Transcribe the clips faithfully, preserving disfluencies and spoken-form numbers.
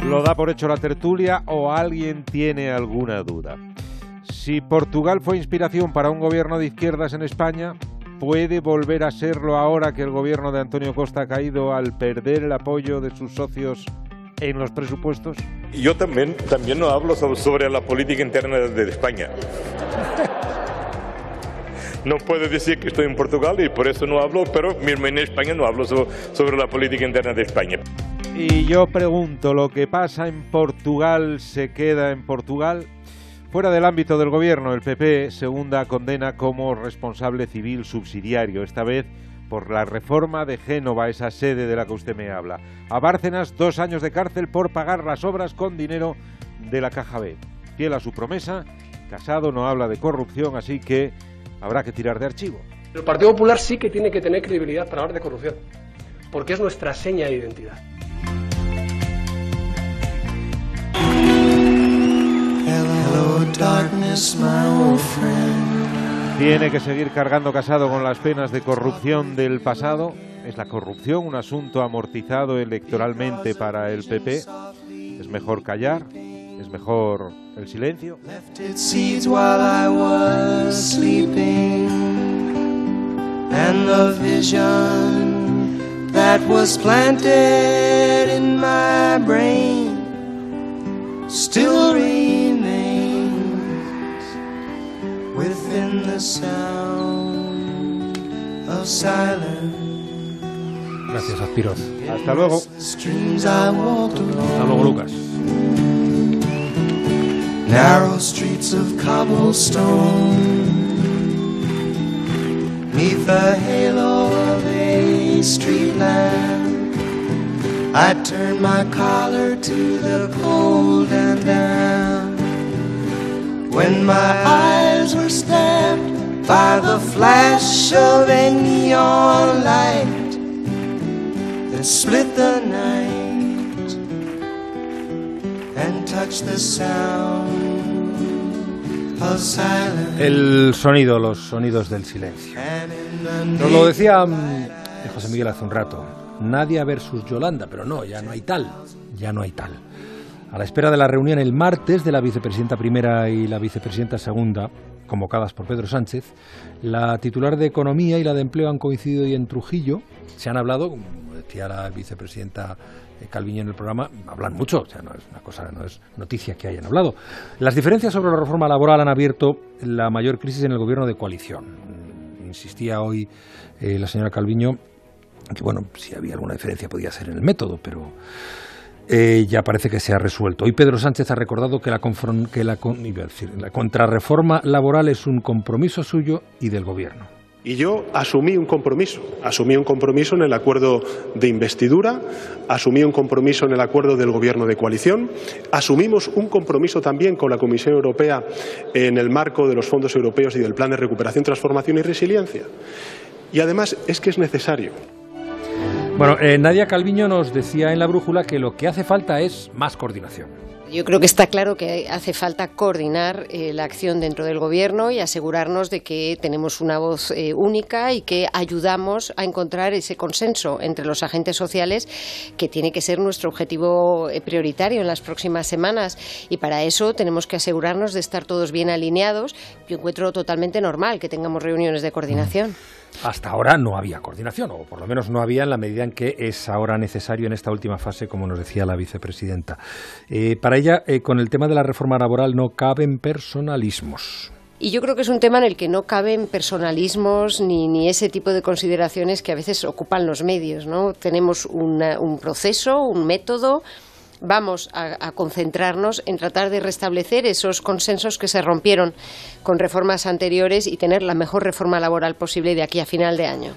¿Lo da por hecho la tertulia o alguien tiene alguna duda? Si Portugal fue inspiración para un gobierno de izquierdas en España, ¿puede volver a serlo ahora que el gobierno de Antonio Costa ha caído al perder el apoyo de sus socios en los presupuestos? Yo también, también no hablo sobre la política interna de España. No puedo decir que estoy en Portugal y por eso no hablo, pero mismo en España no hablo sobre la política interna de España. Y yo pregunto, ¿lo que pasa en Portugal se queda en Portugal? Fuera del ámbito del gobierno, el P P segunda condena como responsable civil subsidiario, esta vez por la reforma de Génova, esa sede de la que usted me habla. A Bárcenas, dos años de cárcel por pagar las obras con dinero de la Caja B. Fiel a su promesa, Casado no habla de corrupción, así que habrá que tirar de archivo. El Partido Popular sí que tiene que tener credibilidad para hablar de corrupción, porque es nuestra seña de identidad. Hello, darkness, my old friend. Tiene que seguir cargando Casado con las penas de corrupción del pasado. ¿Es la corrupción un asunto amortizado electoralmente para el P P? ¿Es mejor callar? ¿Es mejor el silencio? And the vision that was planted in my brain still remains within the sound of silence. Gracias, Aspiroz. Hasta luego. Hasta luego, Lucas. Narrow streets of cobblestone, 'neath the halo of a street lamp, I turned my collar to the cold and damp. When my eyes were stabbed by the flash of a neon light that split the night and touched the sound. El sonido, los sonidos del silencio. Nos lo decía José Miguel hace un rato. Nadia versus Yolanda, pero no, ya no hay tal, ya no hay tal. A la espera de la reunión el martes de la vicepresidenta primera y la vicepresidenta segunda, convocadas por Pedro Sánchez, la titular de Economía y la de Empleo han coincidido hoy en Trujillo. Se han hablado, como decía la vicepresidenta Calviño en el programa, hablan mucho, o sea, no es una cosa, no es noticia que hayan hablado. Las diferencias sobre la reforma laboral han abierto la mayor crisis en el gobierno de coalición. Insistía hoy eh, la señora Calviño que, bueno, si había alguna diferencia podía ser en el método, pero eh, ya parece que se ha resuelto. Hoy Pedro Sánchez ha recordado que la, confron- que la, con- iba a decir, la contrarreforma laboral es un compromiso suyo y del gobierno. Y yo asumí un compromiso, asumí un compromiso en el acuerdo de investidura, asumí un compromiso en el acuerdo del gobierno de coalición, asumimos un compromiso también con la Comisión Europea en el marco de los fondos europeos y del Plan de Recuperación, Transformación y Resiliencia. Y además es que es necesario. Bueno, eh, Nadia Calviño nos decía en La Brújula que lo que hace falta es más coordinación. Yo creo que está claro que hace falta coordinar eh, la acción dentro del Gobierno y asegurarnos de que tenemos una voz eh, única y que ayudamos a encontrar ese consenso entre los agentes sociales que tiene que ser nuestro objetivo eh, prioritario en las próximas semanas. Y para eso tenemos que asegurarnos de estar todos bien alineados. Yo encuentro totalmente normal que tengamos reuniones de coordinación. Hasta ahora no había coordinación, o por lo menos no había en la medida en que es ahora necesario en esta última fase, como nos decía la vicepresidenta. Eh, para ella, eh, con el tema de la reforma laboral no caben personalismos. Y yo creo que es un tema en el que no caben personalismos ni, ni ese tipo de consideraciones que a veces ocupan los medios, ¿no? Tenemos una, un proceso, un método. Vamos a, a concentrarnos en tratar de restablecer esos consensos que se rompieron con reformas anteriores y tener la mejor reforma laboral posible de aquí a final de año.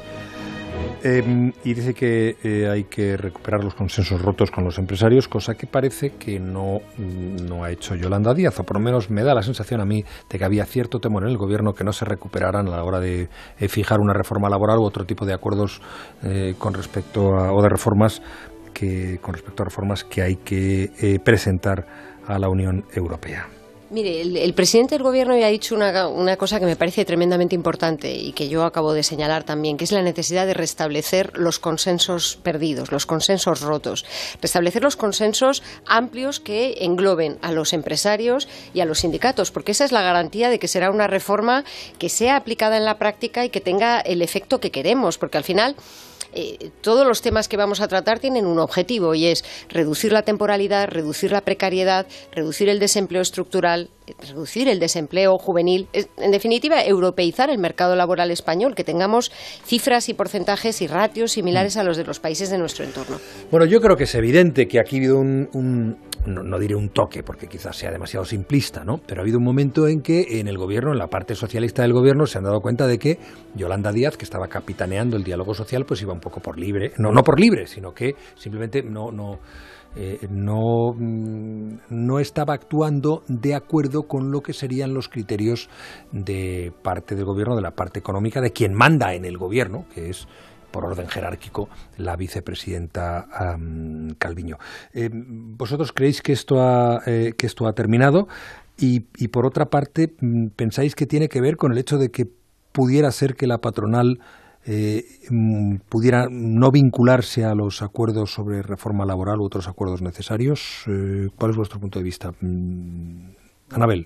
Eh, y dice que eh, hay que recuperar los consensos rotos con los empresarios, cosa que parece que no, no ha hecho Yolanda Díaz, o por lo menos me da la sensación a mí de que había cierto temor en el gobierno que no se recuperaran a la hora de eh, fijar una reforma laboral u otro tipo de acuerdos eh, con respecto a, o de reformas que con respecto a reformas que hay que eh, presentar a la Unión Europea. Mire, el, el presidente del Gobierno ya ha dicho una, una cosa que me parece tremendamente importante y que yo acabo de señalar también, que es la necesidad de restablecer los consensos perdidos, los consensos rotos. Restablecer los consensos amplios que engloben a los empresarios y a los sindicatos, porque esa es la garantía de que será una reforma que sea aplicada en la práctica y que tenga el efecto que queremos, porque al final Eh, todos los temas que vamos a tratar tienen un objetivo y es reducir la temporalidad, reducir la precariedad, reducir el desempleo estructural, reducir el desempleo juvenil, en definitiva, europeizar el mercado laboral español, que tengamos cifras y porcentajes y ratios similares a los de los países de nuestro entorno. Bueno, yo creo que es evidente que aquí ha habido un, un no, no diré un toque, porque quizás sea demasiado simplista, ¿no? Pero ha habido un momento en que en el gobierno, en la parte socialista del gobierno, se han dado cuenta de que Yolanda Díaz, que estaba capitaneando el diálogo social, pues iba un poco por libre, no, no por libre, sino que simplemente no... no Eh, no, no estaba actuando de acuerdo con lo que serían los criterios de parte del gobierno, de la parte económica, de quien manda en el gobierno, que es, por orden jerárquico, la vicepresidenta um, Calviño. Eh, ¿Vosotros creéis que esto ha, eh, que esto ha terminado? Y, y por otra parte, ¿pensáis que tiene que ver con el hecho de que pudiera ser que la patronal Eh, pudiera no vincularse a los acuerdos sobre reforma laboral u otros acuerdos necesarios? Eh, ¿Cuál es vuestro punto de vista? Anabel.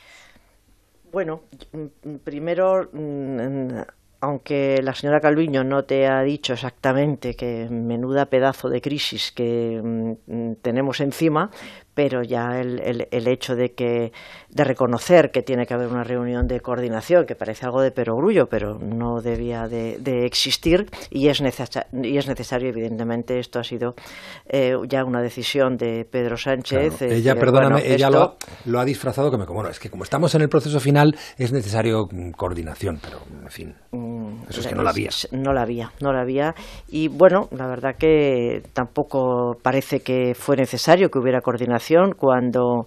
Bueno, primero, aunque la señora Calviño no te ha dicho exactamente que menuda pedazo de crisis que tenemos encima, pero ya el, el, el hecho de que de reconocer que tiene que haber una reunión de coordinación, que parece algo de perogrullo, pero no debía de, de existir, y es, necesa- y es necesario, evidentemente. Esto ha sido eh, ya una decisión de Pedro Sánchez. Claro. Eh, ella, que, perdóname, bueno, ella esto... lo, ha, lo ha disfrazado como, bueno, es que como estamos en el proceso final es necesario coordinación, pero en fin, eso es que no la había. No la había, no la había, y bueno, la verdad que tampoco parece que fue necesario que hubiera coordinación cuando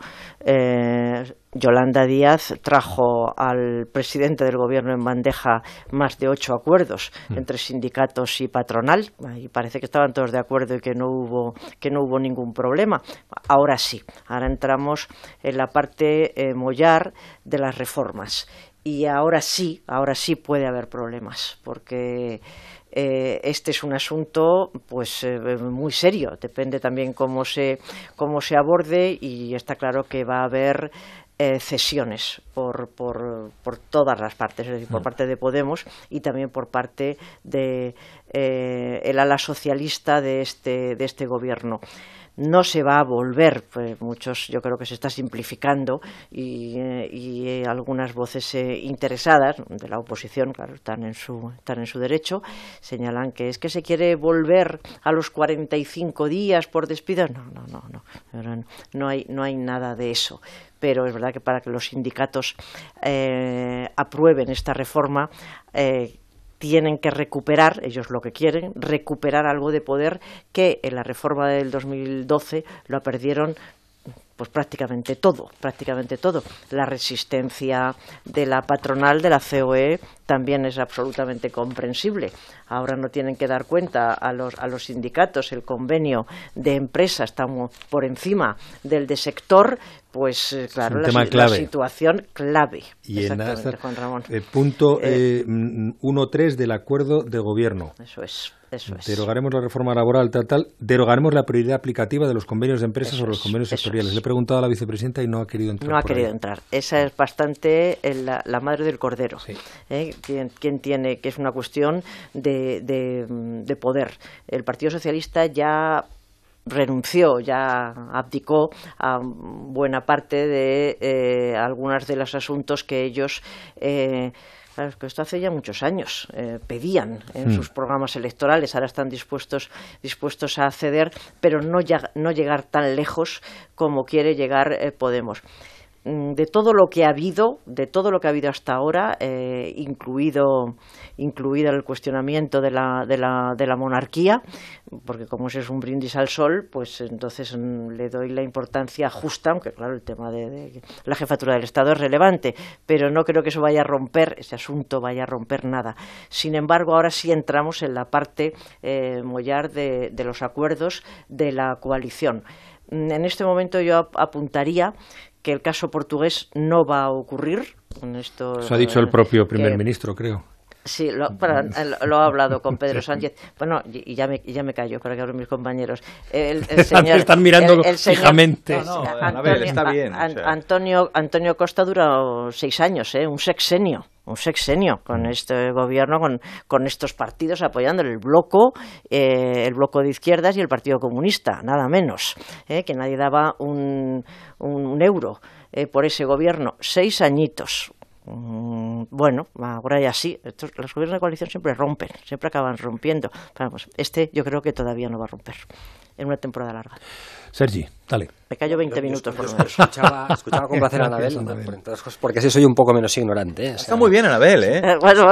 eh, Yolanda Díaz trajo al presidente del gobierno en bandeja más de ocho acuerdos mm. entre sindicatos y patronal, y parece que estaban todos de acuerdo y que no hubo que no hubo ningún problema. Ahora sí, ahora entramos en la parte eh, mollar de las reformas, y ahora sí, ahora sí puede haber problemas, porque Eh, este es un asunto pues eh, muy serio, depende también cómo se cómo se aborde, y está claro que va a haber eh, cesiones por, por, por todas las partes, es decir, por parte de Podemos y también por parte de eh, el ala socialista de este de este gobierno. No se va a volver, pues muchos, yo creo que se está simplificando, y, eh, y eh, algunas voces eh, interesadas de la oposición, claro, están en su están en su derecho, señalan que es que se quiere volver a los cuarenta y cinco días por despido. No, no, no, no, no hay no hay nada de eso. Pero es verdad que para que los sindicatos eh, aprueben esta reforma, eh, tienen que recuperar, ellos lo que quieren, recuperar algo de poder que en la reforma del dos mil doce lo perdieron pues prácticamente todo, prácticamente todo. La resistencia de la patronal, de la C O E, también es absolutamente comprensible. Ahora no tienen que dar cuenta a los, a los sindicatos, el convenio de empresa está por encima del de sector, pues claro, la, la situación clave. Y en exactamente, Juan Ramón. Eh, punto eh, uno punto tres del acuerdo de gobierno. Eso es. Eso es. Derogaremos la reforma laboral, tal, tal. Derogaremos la prioridad aplicativa de los convenios de empresas sobre los convenios sectoriales. Le he preguntado a la vicepresidenta y no ha querido entrar. No ha por querido ahí. entrar. Esa es bastante la, la madre del cordero. Sí. ¿Eh? ¿Quién, quién tiene? Que es una cuestión de, de, de poder. El Partido Socialista ya renunció, ya abdicó a buena parte de eh, algunos de los asuntos que ellos eh, Claro, es que esto hace ya muchos años. Eh, pedían en mm. sus programas electorales, ahora están dispuestos dispuestos a ceder, pero no, ya, no llegar tan lejos como quiere llegar eh, Podemos. De todo lo que ha habido, de todo lo que ha habido hasta ahora, eh, incluido, incluido el cuestionamiento de la, de la, de la monarquía, porque como ese es un brindis al sol, pues entonces mm, le doy la importancia justa, aunque claro, el tema de, de la jefatura del Estado es relevante, pero no creo que eso vaya a romper, ese asunto vaya a romper nada. Sin embargo, ahora sí entramos en la parte eh, mollar de, de los acuerdos de la coalición. En este momento yo apuntaría que el caso portugués no va a ocurrir. En esto, Eso ha dicho el propio primer que, ministro, creo. Sí, lo, para, lo ha hablado con Pedro Sánchez. Bueno, y ya me, ya me callo para que hablen mis compañeros. El, el señor, Están mirando el, el señor, fijamente. El, no, no, Antonio, Anabel, está bien. A, o sea. Antonio, Antonio Costa duró seis años, ¿eh? un sexenio. Un sexenio con este gobierno, con, con estos partidos apoyando el bloco, eh, el bloco de izquierdas y el Partido Comunista, nada menos, eh, que nadie daba un, un, un euro eh, por ese gobierno. Seis añitos. Mm, bueno, ahora ya sí. Estos, los gobiernos de coalición siempre rompen, siempre acaban rompiendo. Bueno, pues este yo creo que todavía no va a romper en una temporada larga. Sergi, dale. Me callo veinte minutos por lo menos. Escuchaba, escuchaba con placer a Anabel, porque así soy un poco menos ignorante. ¿eh? O sea, está muy bien, Anabel, ¿eh? eh bueno,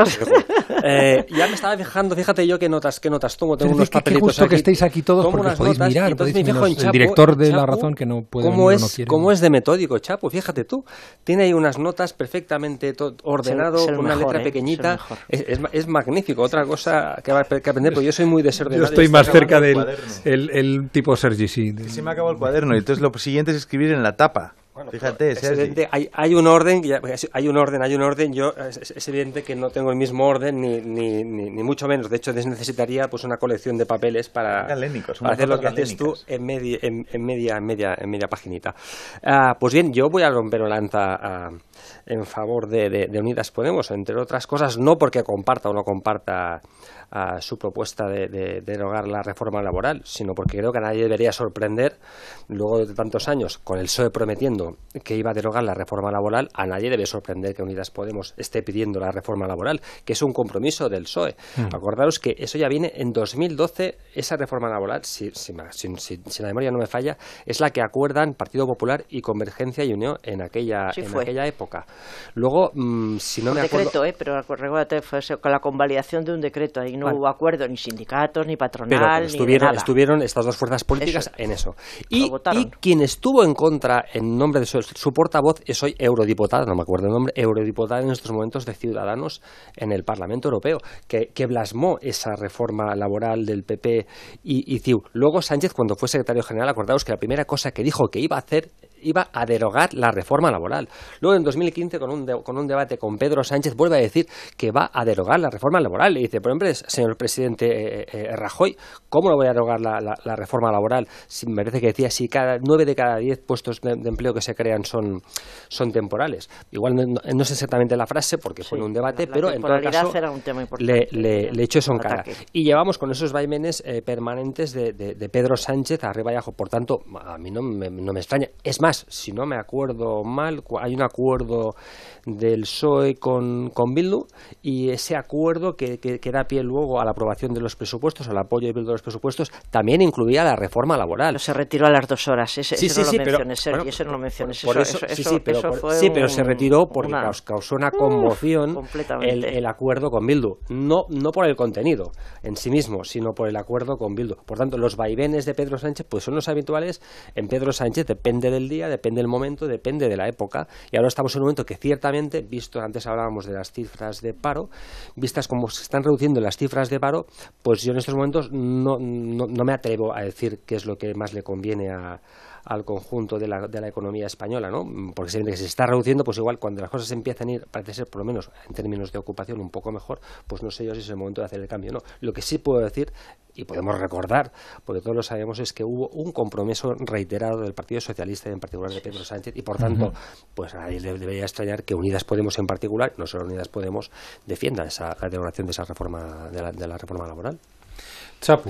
eh, ya me estaba fijando, fíjate yo qué notas, qué notas tomo, tengo unos qué, papelitos qué gusto aquí. que estéis aquí todos tomo porque podéis notas, mirar, podéis me fijo en el Chapo, director de Chapo, La Razón que no puede ¿cómo venir, es, no quiere. ¿Cómo es de metódico, Chapo? Fíjate tú, tiene ahí unas notas perfectamente ordenado, es el, es el con una mejor, letra ¿eh? pequeñita, es, es, es, es magnífico. Otra cosa que va a que aprender, porque yo soy muy desordenado. Yo estoy más cerca del el, el tipo Sergi, sí. Que se me acabó el cuaderno y entonces lo siguiente es escribir en la tapa. Bueno, fíjate, es evidente, hay, hay un orden, hay un orden, hay un orden. Yo es, es evidente que no tengo el mismo orden ni, ni, ni, ni mucho menos. De hecho, necesitaría pues una colección de papeles para, galénicos, para hacer lo que haces tú en media, en, en media, en media, en media paginita. Uh, pues bien, yo voy a romper una lanza uh, en favor de, de, de Unidas Podemos, entre otras cosas, no porque comparta o no comparta a su propuesta de, de, de derogar la reforma laboral, sino porque creo que a nadie debería sorprender, luego de tantos años, con el P S O E prometiendo que iba a derogar la reforma laboral, a nadie debe sorprender que Unidas Podemos esté pidiendo la reforma laboral, que es un compromiso del P S O E. Mm. Acordaros que eso ya viene en dos mil doce, esa reforma laboral, si, si, si, si, si la memoria no me falla, es la que acuerdan Partido Popular y Convergencia y Unión en aquella, sí en aquella época. Luego, mmm, si no un me decreto, acuerdo... ¿eh? Pero recuérdate, fue con la convalidación de un decreto, ahí no vale. hubo acuerdo ni sindicatos, ni patronal, pero, pero estuvieron, ni nada. estuvieron estas dos fuerzas políticas eso. en eso. Y, y quien estuvo en contra, en nombre de su, su portavoz, es hoy eurodiputada, no me acuerdo el nombre, eurodiputada en estos momentos de Ciudadanos en el Parlamento Europeo, que, que blasmó esa reforma laboral del P P y, y C I U. Luego Sánchez, cuando fue secretario general, acordaos que la primera cosa que dijo que iba a hacer iba a derogar la reforma laboral. Luego en dos mil quince, con un, de, con un debate con Pedro Sánchez, vuelve a decir que va a derogar la reforma laboral. Y dice, pero hombre, señor presidente eh, eh, Rajoy, ¿cómo no voy a derogar la, la, la reforma laboral? Si me parece que decía, si cada nueve de cada diez puestos de, de empleo que se crean son, son temporales. Igual no, no es exactamente la frase, porque sí, fue un debate, la, pero la en todo caso era un tema importante, le, le, le echo eso en cara. Ataque. Y llevamos con esos vaivenes eh, permanentes de, de, de Pedro Sánchez arriba y abajo. Por tanto, a mí no me, no me extraña. Es más, si no me acuerdo mal, hay un acuerdo del P S O E con, con Bildu, y ese acuerdo que, que, que da pie luego a la aprobación de los presupuestos, al apoyo de Bildu de los presupuestos, también incluía la reforma laboral. Pero se retiró a las dos horas, ese, sí, ese sí, no sí, lo pero, menciones, Sergi, bueno, ese no lo menciones. Por eso, eso, sí, eso, sí, pero, eso por, fue sí, pero un, se retiró porque una, causó una conmoción el, el acuerdo con Bildu, no, no por el contenido en sí mismo, sino por el acuerdo con Bildu. Por tanto, los vaivenes de Pedro Sánchez pues son los habituales. En Pedro Sánchez depende del día, depende del momento, depende de la época, y ahora estamos en un momento que ciertamente, visto, antes hablábamos de las cifras de paro, vistas como se están reduciendo las cifras de paro, pues yo en estos momentos no, no, no me atrevo a decir qué es lo que más le conviene a al conjunto de la, de la economía española, ¿no? Porque se, que se está reduciendo, pues igual cuando las cosas empiezan a ir, parece ser por lo menos en términos de ocupación un poco mejor, pues no sé yo si es el momento de hacer el cambio, ¿no? Lo que sí puedo decir, y podemos recordar, porque todos lo sabemos, es que hubo un compromiso reiterado del Partido Socialista y en particular de Pedro Sánchez, y por tanto, uh-huh. pues a él le debería extrañar que Unidas Podemos en particular, no solo Unidas Podemos, defienda esa, la derogación de esa reforma, de la, de la reforma laboral. Chapu,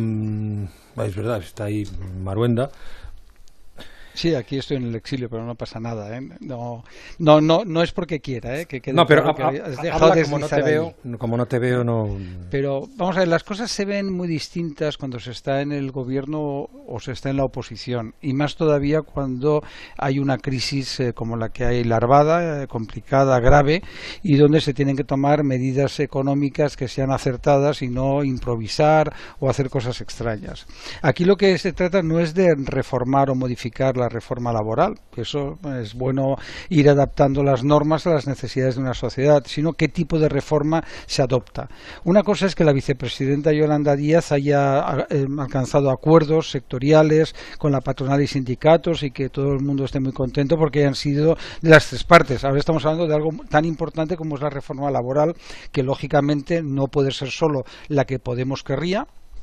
um, es verdad, está ahí Maruenda. Sí, aquí estoy en el exilio, pero no pasa nada, ¿eh? No, no, no, no es porque quiera, ¿eh? Que quede no, pero claro a, que a, has habla como no te veo, como no te veo, no. Pero vamos a ver, las cosas se ven muy distintas cuando se está en el gobierno o se está en la oposición, y más todavía cuando hay una crisis eh, como la que hay larvada, eh, complicada, grave, y donde se tienen que tomar medidas económicas que sean acertadas y no improvisar o hacer cosas extrañas. Aquí lo que se trata no es de reformar o modificar la la reforma laboral, que eso es bueno ir adaptando las normas a las necesidades de una sociedad, sino qué tipo de reforma se adopta. Una cosa es que la vicepresidenta Yolanda Díaz haya eh, alcanzado acuerdos sectoriales con la patronal y sindicatos y que todo el mundo esté muy contento porque hayan sido de las tres partes. Ahora estamos hablando de algo tan importante como es la reforma laboral, que lógicamente no puede ser solo la que Podemos querría.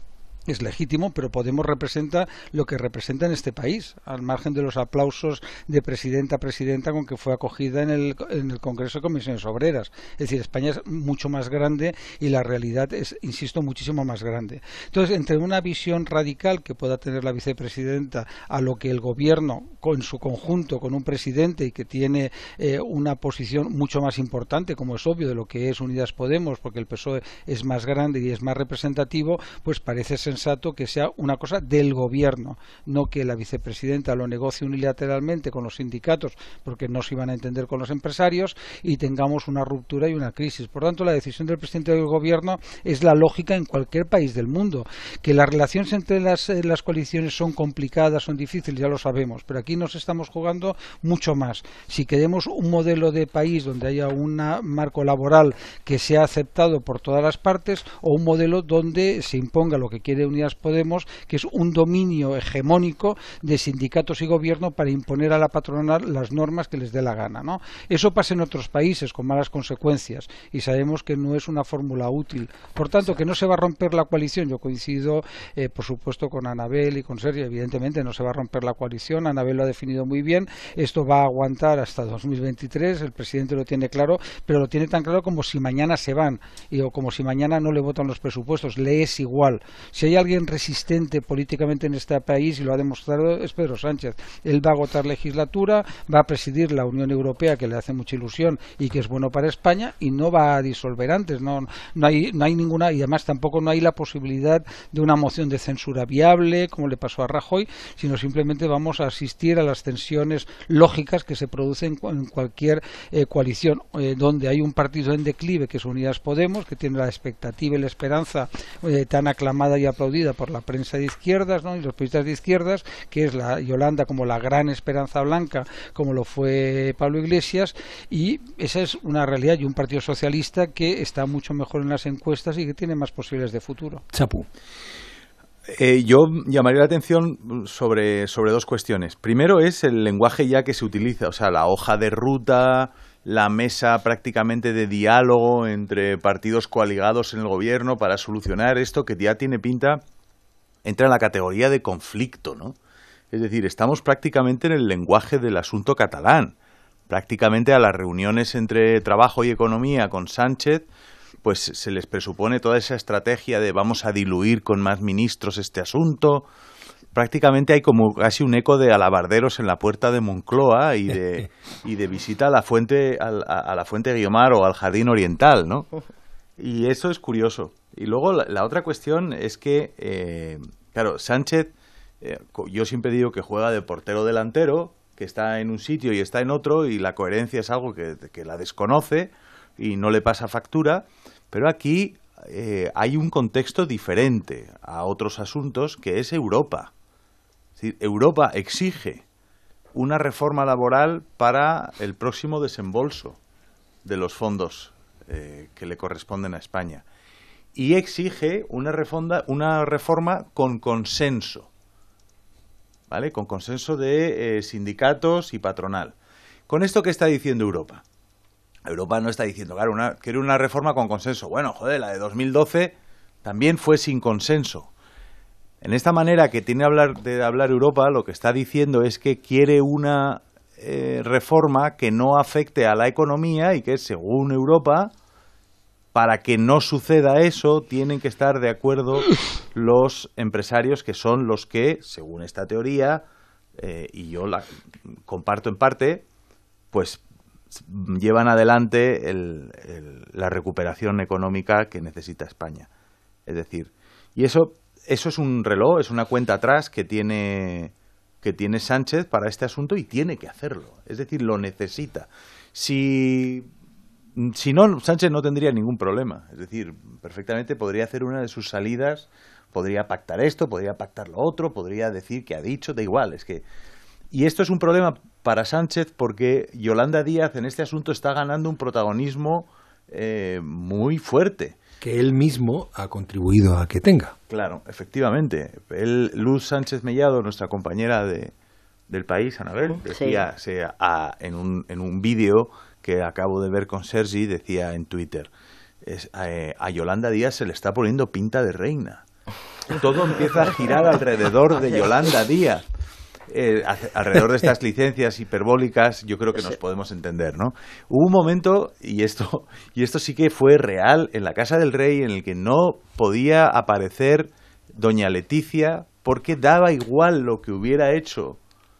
Es legítimo, pero Podemos representa lo que representa en este país, al margen de los aplausos de presidenta a presidenta con que fue acogida en el, en el Congreso de Comisiones Obreras. Es decir, España es mucho más grande y la realidad es, insisto, muchísimo más grande. Entonces, entre una visión radical que pueda tener la vicepresidenta a lo que el Gobierno, en su conjunto, con un presidente y que tiene eh, una posición mucho más importante, como es obvio, de lo que es Unidas Podemos, porque el P S O E es más grande y es más representativo, pues parece ser sensato que sea una cosa del Gobierno, no que la vicepresidenta lo negocie unilateralmente con los sindicatos porque no se iban a entender con los empresarios y tengamos una ruptura y una crisis. Por tanto, la decisión del presidente del Gobierno es la lógica en cualquier país del mundo. Que las relaciones entre las, eh, las coaliciones son complicadas, son difíciles, ya lo sabemos, pero aquí nos estamos jugando mucho más. Si queremos un modelo de país donde haya un marco laboral que sea aceptado por todas las partes o un modelo donde se imponga lo que quiere Unidas Podemos, que es un dominio hegemónico de sindicatos y gobierno para imponer a la patronal las normas que les dé la gana, ¿no? Eso pasa en otros países con malas consecuencias y sabemos que no es una fórmula útil. Por tanto, que no se va a romper la coalición. Yo coincido, eh, por supuesto, con Anabel y con Sergio. Evidentemente no se va a romper la coalición. Anabel lo ha definido muy bien. Esto va a aguantar hasta dos mil veintitrés. El presidente lo tiene claro, pero lo tiene tan claro como si mañana se van y, o como si mañana no le votan los presupuestos. Le es igual. Si hay alguien resistente políticamente en este país, y lo ha demostrado, es Pedro Sánchez. Él va a agotar legislatura, va a presidir la Unión Europea, que le hace mucha ilusión y que es bueno para España, y no va a disolver antes. No, no hay, no hay ninguna, y además tampoco no hay la posibilidad de una moción de censura viable, como le pasó a Rajoy, sino simplemente vamos a asistir a las tensiones lógicas que se producen en cualquier eh, coalición, eh, donde hay un partido en declive, que es Unidas Podemos, que tiene la expectativa y la esperanza eh, tan aclamada y aplaudida por la prensa de izquierdas, ¿no? Y los periodistas de izquierdas, que es la Yolanda como la gran esperanza blanca, como lo fue Pablo Iglesias, y esa es una realidad, y un partido socialista que está mucho mejor en las encuestas y que tiene más posibilidades de futuro. Chapu. Eh, yo llamaría la atención sobre, sobre dos cuestiones. Primero es el lenguaje ya que se utiliza, o sea, la hoja de ruta, la mesa prácticamente de diálogo entre partidos coaligados en el gobierno para solucionar esto que ya tiene pinta, entra en la categoría de conflicto, ¿no? Es decir, estamos prácticamente en el lenguaje del asunto catalán. Prácticamente a las reuniones entre trabajo y economía con Sánchez, pues se les presupone toda esa estrategia de vamos a diluir con más ministros este asunto. Prácticamente hay como casi un eco de alabarderos en la puerta de Moncloa y de, y de visita a la fuente a, a la fuente Guiomar o al Jardín Oriental, ¿no? Y eso es curioso. Y luego la, la otra cuestión es que, eh, claro, Sánchez, eh, yo siempre digo que juega de portero delantero, que está en un sitio y está en otro, y la coherencia es algo que, que la desconoce y no le pasa factura, pero aquí eh, hay un contexto diferente a otros asuntos, que es Europa. Es decir, Europa exige una reforma laboral para el próximo desembolso de los fondos eh, que le corresponden a España, y exige una reforma, una reforma con consenso, ¿vale? Con consenso de eh, sindicatos y patronal. ¿Con esto qué está diciendo Europa? Europa no está diciendo, claro, una, quiere una reforma con consenso. Bueno, joder, la de dos mil doce también fue sin consenso. En esta manera que tiene hablar, de hablar Europa, lo que está diciendo es que quiere una eh, reforma que no afecte a la economía y que, según Europa, para que no suceda eso, tienen que estar de acuerdo los empresarios, que son los que, según esta teoría, eh, y yo la comparto en parte, pues llevan adelante el, el, la recuperación económica que necesita España. Es decir, y eso, eso es un reloj, es una cuenta atrás que tiene, que tiene Sánchez para este asunto, y tiene que hacerlo. Es decir, lo necesita. Si... Si no, Sánchez no tendría ningún problema. Es decir, perfectamente podría hacer una de sus salidas, podría pactar esto, podría pactar lo otro, podría decir que ha dicho, da igual. Es que... y esto es un problema para Sánchez porque Yolanda Díaz en este asunto está ganando un protagonismo eh, muy fuerte. Que él mismo ha contribuido a que tenga. Claro, efectivamente. Él, Luz Sánchez Mellado, nuestra compañera de, del País, Anabel, decía sí. se, a, en un, en un vídeo que acabo de ver con Sergi, decía en Twitter, es, a, a Yolanda Díaz se le está poniendo pinta de reina. Todo empieza a girar alrededor de Yolanda Díaz. Eh, alrededor de estas licencias hiperbólicas yo creo que nos podemos entender, ¿no? Hubo un momento, y esto, y esto sí que fue real, en la Casa del Rey, en el que no podía aparecer doña Leticia porque daba igual lo que hubiera hecho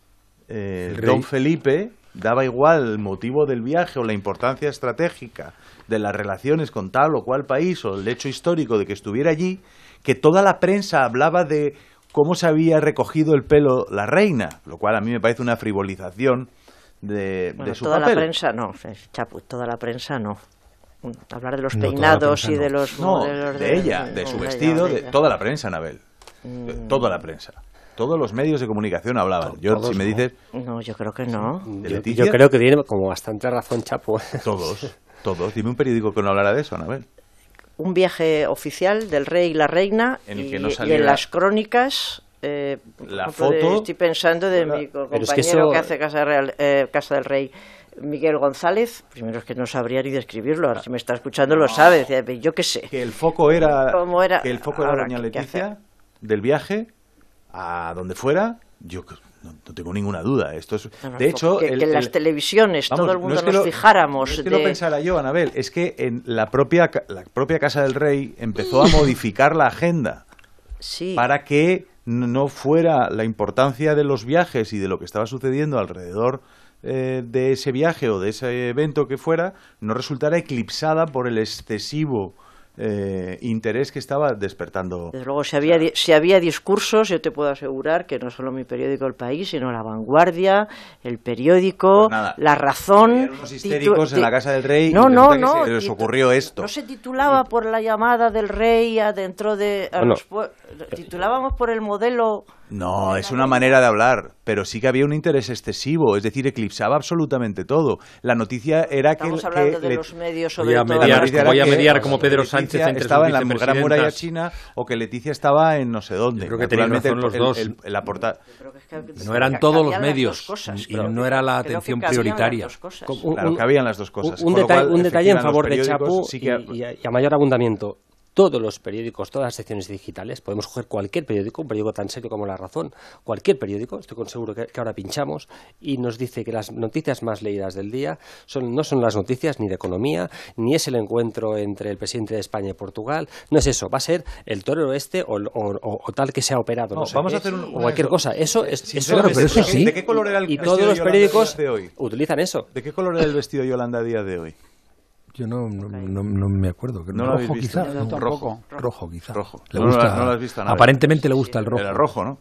eh, don Felipe, daba igual el motivo del viaje o la importancia estratégica de las relaciones con tal o cual país o el hecho histórico de que estuviera allí, que toda la prensa hablaba de cómo se había recogido el pelo la reina, lo cual a mí me parece una frivolización de, bueno, de su toda papel. La prensa no, Chapu, toda la prensa no. Hablar de los no, peinados y no. de los no, modelos de, de ella, de, de su vestido, de, de toda la prensa, Anabel, mm. de toda la prensa. Todos los medios de comunicación hablaban. Yo, Todos si me no. dices... No, yo creo que no. Yo, yo creo que tiene como bastante razón, Chapo. Todos, todos. Dime un periódico que no hablara de eso, Anabel. Un viaje oficial del rey y la reina en el y, que no saliera... y en las crónicas... Eh, la foto de, estoy pensando de mi compañero es que, eso... que hace Casa, Real, eh, Casa del Rey, Miguel González. Primero es que no sabría ni describirlo, ahora si me está escuchando no. lo sabe, yo qué sé. Que el foco era, era? Que el foco era doña Leticia del viaje a donde fuera, yo no, no tengo ninguna duda. Esto es, no, no, de hecho, que, el, que en el, las televisiones vamos, todo el mundo no es que nos lo, fijáramos. No es que de... lo pensara yo, Anabel, es que en la propia, la propia Casa del Rey empezó a modificar la agenda sí. para que no fuera la importancia de los viajes y de lo que estaba sucediendo alrededor eh, de ese viaje o de ese evento que fuera, no resultara eclipsada por el excesivo eh, interés que estaba despertando. Desde luego, si había, si había discursos, yo te puedo asegurar que no solo mi periódico El País, sino La Vanguardia, El Periódico, pues La Razón. Eran unos histéricos en la Casa del Rey no, y no, no, se les ocurrió esto. No se titulaba por la llamada del rey adentro de... A bueno, los, titulábamos por el modelo... No, es una manera de hablar, pero sí que había un interés excesivo, es decir, eclipsaba absolutamente todo. La noticia era que... Estamos hablando que de los medios sobre voy a todo. mediar, era voy a que mediar como Pedro Sánchez entre estaba sus en la Gran Muralla China o que Leticia estaba en no sé dónde. Yo creo que tenían razón los el, dos. El, el, la porta... No eran todos los medios cosas, y no era la atención prioritaria. Un, claro, que habían las dos cosas. Un, detalle, cual, un detalle en favor de Chapu sí que... y, y, a, y a mayor abundamiento. Todos los periódicos, todas las secciones digitales, podemos coger cualquier periódico, un periódico tan serio como La Razón, cualquier periódico, estoy con seguro que, que ahora pinchamos, y nos dice que las noticias más leídas del día son, no son las noticias ni de economía, ni es el encuentro entre el presidente de España y Portugal, no es eso, va a ser el torero este o, o, o, o tal que se ha operado, no, no sé vamos qué, a hacer un, o cualquier cosa. Eso es... Sí, eso claro, es, pero eso sí. ¿De qué color era el y todos los periódicos de hoy? Utilizan eso. ¿De qué color era el vestido de Yolanda Díaz de hoy? Yo no, no, no, no me acuerdo. ¿No rojo, quizá. No, rojo. Rojo, quizá. Rojo. Le no, gusta, no lo has visto a nadie. Aparentemente le gusta el rojo. Era rojo, ¿no?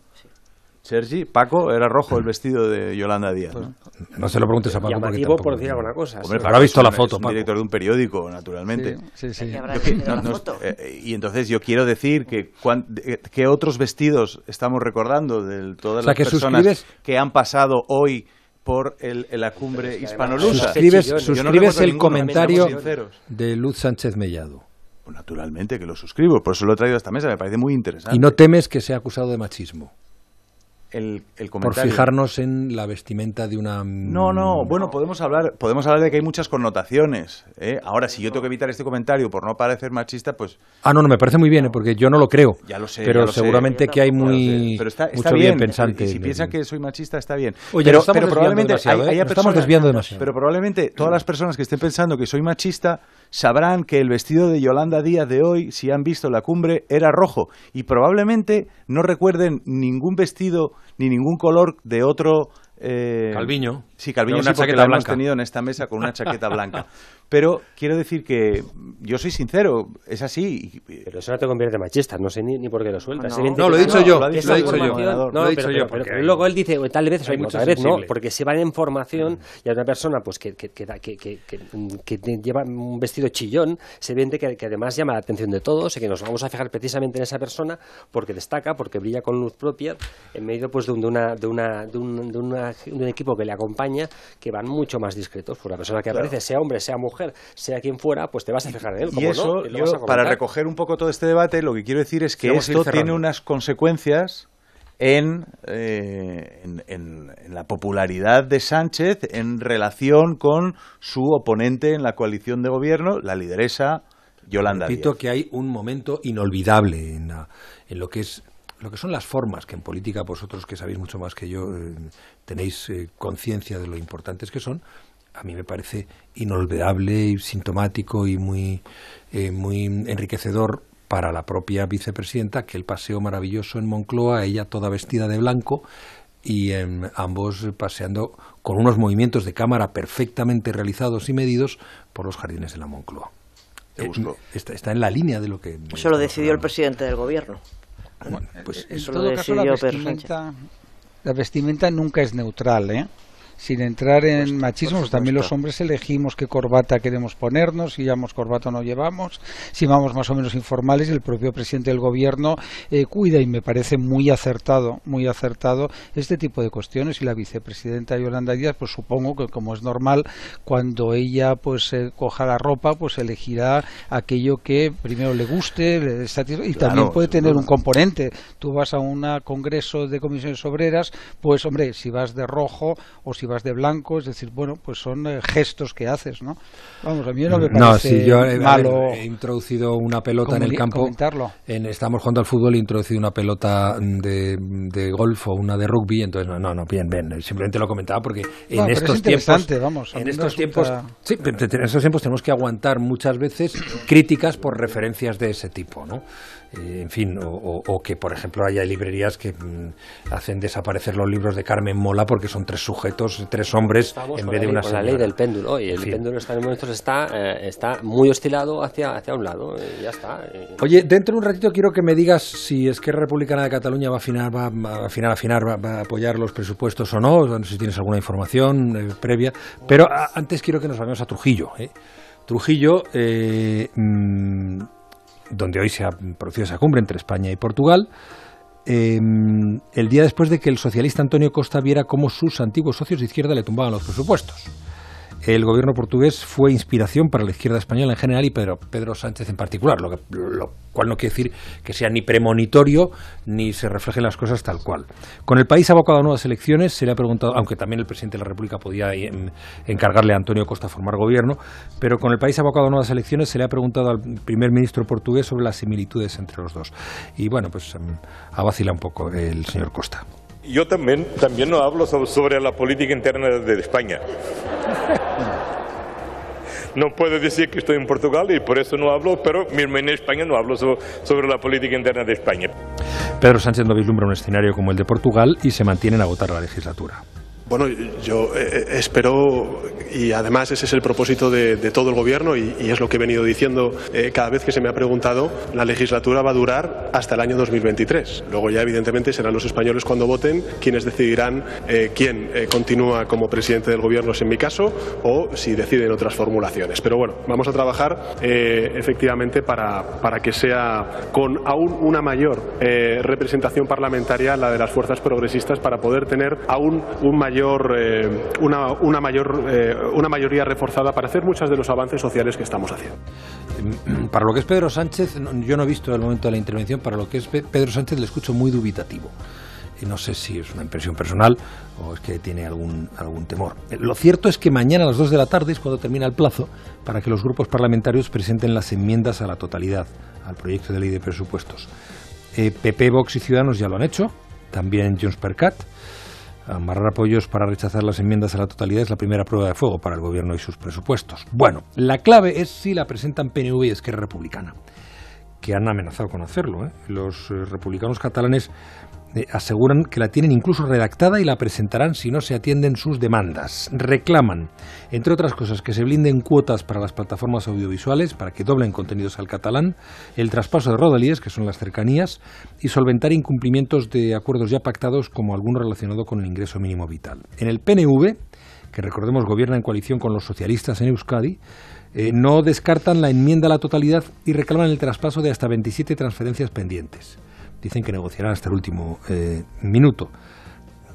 Sergi, Paco, era rojo el vestido de Yolanda Díaz. Pues, ¿no? no se lo preguntes a Paco. Llamativo por decir alguna cosa. Hombre, Paco, habrá visto la foto, es un Paco. director de un periódico, naturalmente. Sí, sí, sí. Yo, no, no, eh, y entonces yo quiero decir que cuan, eh, ¿qué otros vestidos estamos recordando de todas o sea, las que personas suscribes... que han pasado hoy por el, la cumbre hispanolusa? Suscribes, no suscribes el ninguno, comentario de Luz Sánchez Mellado. Pues naturalmente que lo suscribo, por eso lo he traído a esta mesa, me parece muy interesante. Y no temes que sea acusado de machismo. El, el comentario. Por fijarnos en la vestimenta de una... No, no, bueno, podemos hablar podemos hablar de que hay muchas connotaciones. ¿eh? Ahora, si yo tengo que evitar este comentario por no parecer machista, pues... Ah, no, no, me parece muy bien, ¿eh? Porque yo no lo creo. Ya lo sé, Pero ya lo seguramente sé. que hay muy... Pero está, está mucho bien, bien pensante. Y si piensan que soy machista, está bien. Oye, pero, nos estamos pero probablemente demasiado, hay, ¿eh? haya Nos personas, estamos desviando demasiado. Pero probablemente todas las personas que estén pensando que soy machista sabrán que el vestido de Yolanda Díaz de hoy, si han visto la cumbre, era rojo. Y probablemente no recuerden ningún vestido ni ningún color de otro... Eh, Calviño. Sí, Calviño sí, porque lo hemos tenido en esta mesa con una chaqueta blanca. Pero quiero decir que yo soy sincero, es así. Pero eso no te convierte en machista, no sé ni, ni por qué lo sueltas. No, no lo he dicho yo, lo he dicho yo. No, lo he dicho pero, yo. Pero, pero luego él dice, tal vez soy tal vez no, porque se van en formación Mm. y hay una persona pues que, que, que, que, que, que, que lleva un vestido chillón, se vende que, que además llama la atención de todos y que nos vamos a fijar precisamente en esa persona porque destaca, porque brilla con luz propia en medio pues de, un, de, una, de, una, de, un, de una una, un equipo que le acompaña que van mucho más discretos. Por la persona que aparece, claro, sea hombre, sea mujer, sea quien fuera, pues te vas a fijar en él. Y eso, no, y yo, para recoger un poco todo este debate, lo que quiero decir es que esto tiene unas consecuencias en, eh, en, en, en la popularidad de Sánchez en relación con su oponente en la coalición de gobierno, la lideresa Yolanda Díaz. Repito que hay un momento inolvidable en, la, en lo que es lo que son las formas, que en política vosotros, que sabéis mucho más que yo, eh, tenéis eh, conciencia de lo importantes que son. A mí me parece inolvidable y sintomático y muy, eh, muy enriquecedor para la propia vicepresidenta que el paseo maravilloso en Moncloa, ella toda vestida de blanco y eh, ambos paseando con unos movimientos de cámara perfectamente realizados y medidos por los jardines de la Moncloa. Eh, está, está en la línea de lo que... Eso lo decidió el presidente del gobierno. Bueno, pues eso en lo todo caso la vestimenta, la vestimenta nunca es neutral, ¿eh? Sin entrar en pues, machismos, también los hombres elegimos qué corbata queremos ponernos, si llevamos corbata o no llevamos, si vamos más o menos informales, y el propio presidente del gobierno eh, cuida, y me parece muy acertado, muy acertado este tipo de cuestiones. Y la vicepresidenta Yolanda Díaz, pues supongo que, como es normal, cuando ella pues eh, coja la ropa, pues elegirá aquello que primero le guste, le satisfa- y claro, también puede tener un componente. Tú vas a un congreso de comisiones obreras, pues hombre, si vas de rojo o si vas de blanco, es decir, bueno, pues son eh, gestos que haces, ¿no? Vamos, a mí no me parece no, si yo, eh, malo. Ver, he introducido una pelota en el campo. En, estamos jugando al fútbol y he introducido una pelota de, de golf o una de rugby, entonces no, no, no, bien, bien. Simplemente lo comentaba porque en no, estos tiempos, vamos, en estos tiempos, sí, en estos tiempos tenemos que aguantar muchas veces críticas por referencias de ese tipo, ¿no? Eh, en fin, o, o, o que por ejemplo haya librerías que mm, hacen desaparecer los libros de Carmen Mola porque son tres sujetos, tres hombres Estamos en vez de una con señora. La ley del péndulo, y el fin. péndulo está en momentos está eh, está muy oscilado hacia hacia un lado, y ya está. Oye, dentro de un ratito quiero que me digas si Esquerra Republicana de Cataluña va a afinar, va a afinar, afinar va, va a apoyar los presupuestos o no, no sé si tienes alguna información eh, previa, pero a, antes quiero que nos vayamos a Trujillo. ¿eh? Trujillo, eh, mmm, donde hoy se ha producido esa cumbre entre España y Portugal, eh, el día después de que el socialista Antonio Costa viera cómo sus antiguos socios de izquierda le tumbaban los presupuestos. El gobierno portugués fue inspiración para la izquierda española en general y Pedro, Pedro Sánchez en particular, lo, que, lo cual no quiere decir que sea ni premonitorio ni se reflejen las cosas tal cual. Con el país abocado a nuevas elecciones, se le ha preguntado, aunque también el presidente de la República podía en, encargarle a Antonio Costa formar gobierno, pero con el país abocado a nuevas elecciones se le ha preguntado al primer ministro portugués sobre las similitudes entre los dos. Y bueno, pues um, ha vacilado un poco el señor Costa. Yo también, también no hablo sobre la política interna de España. No puedo decir que estoy en Portugal y por eso no hablo, pero mismo en España no hablo sobre la política interna de España. Pedro Sánchez no vislumbra un escenario como el de Portugal y se mantiene en agotar la legislatura. Bueno, yo eh, espero, y además ese es el propósito de, de todo el Gobierno, y, y es lo que he venido diciendo eh, cada vez que se me ha preguntado, la legislatura va a durar hasta el año dos mil veintitrés. Luego ya evidentemente serán los españoles cuando voten quienes decidirán eh, quién eh, continúa como presidente del Gobierno, en mi caso, o si deciden otras formulaciones. Pero bueno, vamos a trabajar eh, efectivamente para, para que sea con aún una mayor eh, representación parlamentaria la de las fuerzas progresistas, para poder tener aún un mayor Eh, una, una, mayor, eh, una mayoría reforzada para hacer muchos de los avances sociales que estamos haciendo. Para lo que es Pedro Sánchez, yo no he visto el momento de la intervención, para lo que es Pedro Sánchez le escucho muy dubitativo. Y no sé si es una impresión personal o es que tiene algún, algún temor. Lo cierto es que mañana a las dos de la tarde es cuando termina el plazo para que los grupos parlamentarios presenten las enmiendas a la totalidad al proyecto de ley de presupuestos. Eh, P P, Vox y Ciudadanos ya lo han hecho, también Junts per Cat. Amarrar apoyos para rechazar las enmiendas a la totalidad es la primera prueba de fuego para el gobierno y sus presupuestos. Bueno, la clave es si la presentan P N V y Esquerra Republicana, que han amenazado con hacerlo, ¿eh? Los eh, republicanos catalanes eh, aseguran que la tienen incluso redactada y la presentarán si no se atienden sus demandas. Reclaman, entre otras cosas, que se blinden cuotas para las plataformas audiovisuales, para que doblen contenidos al catalán, el traspaso de rodalías, que son las cercanías, y solventar incumplimientos de acuerdos ya pactados, como alguno relacionado con el ingreso mínimo vital. En el P N V, que recordemos gobierna en coalición con los socialistas en Euskadi, eh, no descartan la enmienda a la totalidad y reclaman el traspaso de hasta veintisiete transferencias pendientes. Dicen que negociarán hasta el último eh, minuto.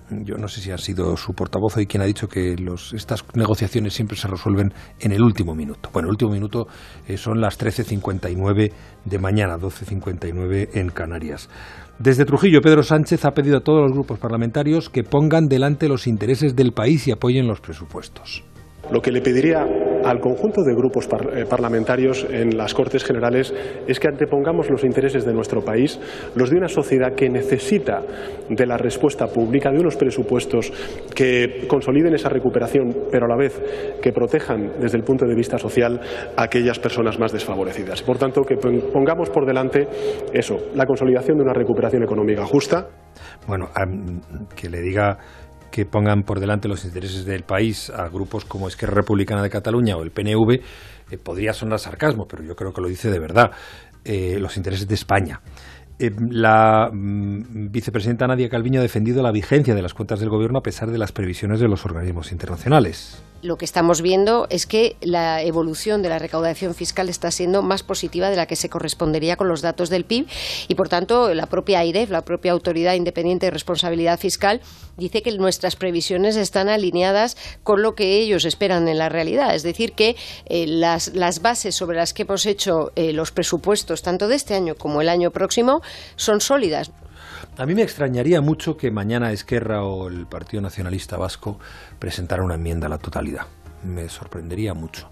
yo no sé si ha sido su portavoz hoy quien ha dicho que los, estas negociaciones siempre se resuelven en el último minuto. Bueno, el último minuto eh, son las trece cincuenta y nueve de mañana, doce cincuenta y nueve en Canarias. Desde Trujillo, Pedro Sánchez ha pedido a todos los grupos parlamentarios que pongan delante los intereses del país y apoyen los presupuestos. Lo que le pediría al conjunto de grupos par eh, parlamentarios en las Cortes Generales es que antepongamos los intereses de nuestro país, los de una sociedad que necesita de la respuesta pública, de unos presupuestos que consoliden esa recuperación, pero a la vez que protejan desde el punto de vista social a aquellas personas más desfavorecidas. Por tanto, que pongamos por delante eso, la consolidación de una recuperación económica justa. Bueno, um, que le diga que pongan por delante los intereses del país a grupos como Esquerra Republicana de Cataluña o el P N V, eh, podría sonar sarcasmo, pero yo creo que lo dice de verdad, eh, los intereses de España. Eh, la mm, vicepresidenta Nadia Calviño ha defendido la vigencia de las cuentas del Gobierno a pesar de las previsiones de los organismos internacionales. Lo que estamos viendo es que la evolución de la recaudación fiscal está siendo más positiva de la que se correspondería con los datos del P I B y, por tanto, la propia AIREF, la propia Autoridad Independiente de Responsabilidad Fiscal, dice que nuestras previsiones están alineadas con lo que ellos esperan en la realidad. Es decir, que eh, las, las bases sobre las que hemos hecho eh, los presupuestos, tanto de este año como el año próximo, son sólidas. A mí me extrañaría mucho que mañana Esquerra o el Partido Nacionalista Vasco presentara una enmienda a la totalidad. Me sorprendería mucho.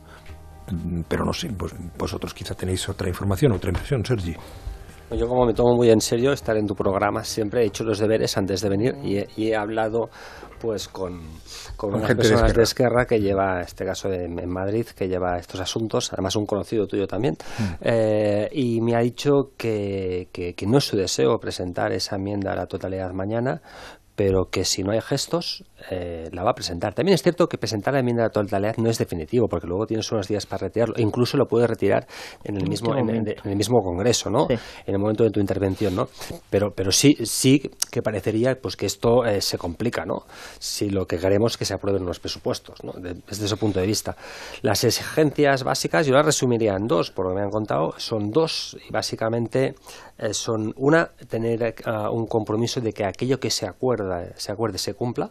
Pero no sé, pues vosotros quizá tenéis otra información, otra impresión, Sergi. Yo, como me tomo muy en serio estar en tu programa, siempre he hecho los deberes antes de venir y he, y he hablado pues con, con, con unas personas de Esquerra. de Esquerra que lleva, este caso de, en Madrid, que lleva estos asuntos, además un conocido tuyo también, mm. eh, y me ha dicho que, que, que no es su deseo presentar esa enmienda a la totalidad mañana, pero que si no hay gestos, eh, la va a presentar. También es cierto que presentar la enmienda a la totalidad no es definitivo, porque luego tienes unos días para retirarlo, e incluso lo puedes retirar en el mismo en, en, en el mismo Congreso, ¿no? Sí. En el momento de tu intervención, ¿no? Pero pero sí sí que parecería pues que esto eh, se complica, ¿no? Si lo que queremos es que se aprueben los presupuestos, ¿no? De, desde ese punto de vista. Las exigencias básicas yo las resumiría en dos, por lo que me han contado, son dos y básicamente eh, son una, tener uh, un compromiso de que aquello que se acuerda se acuerde, se cumpla.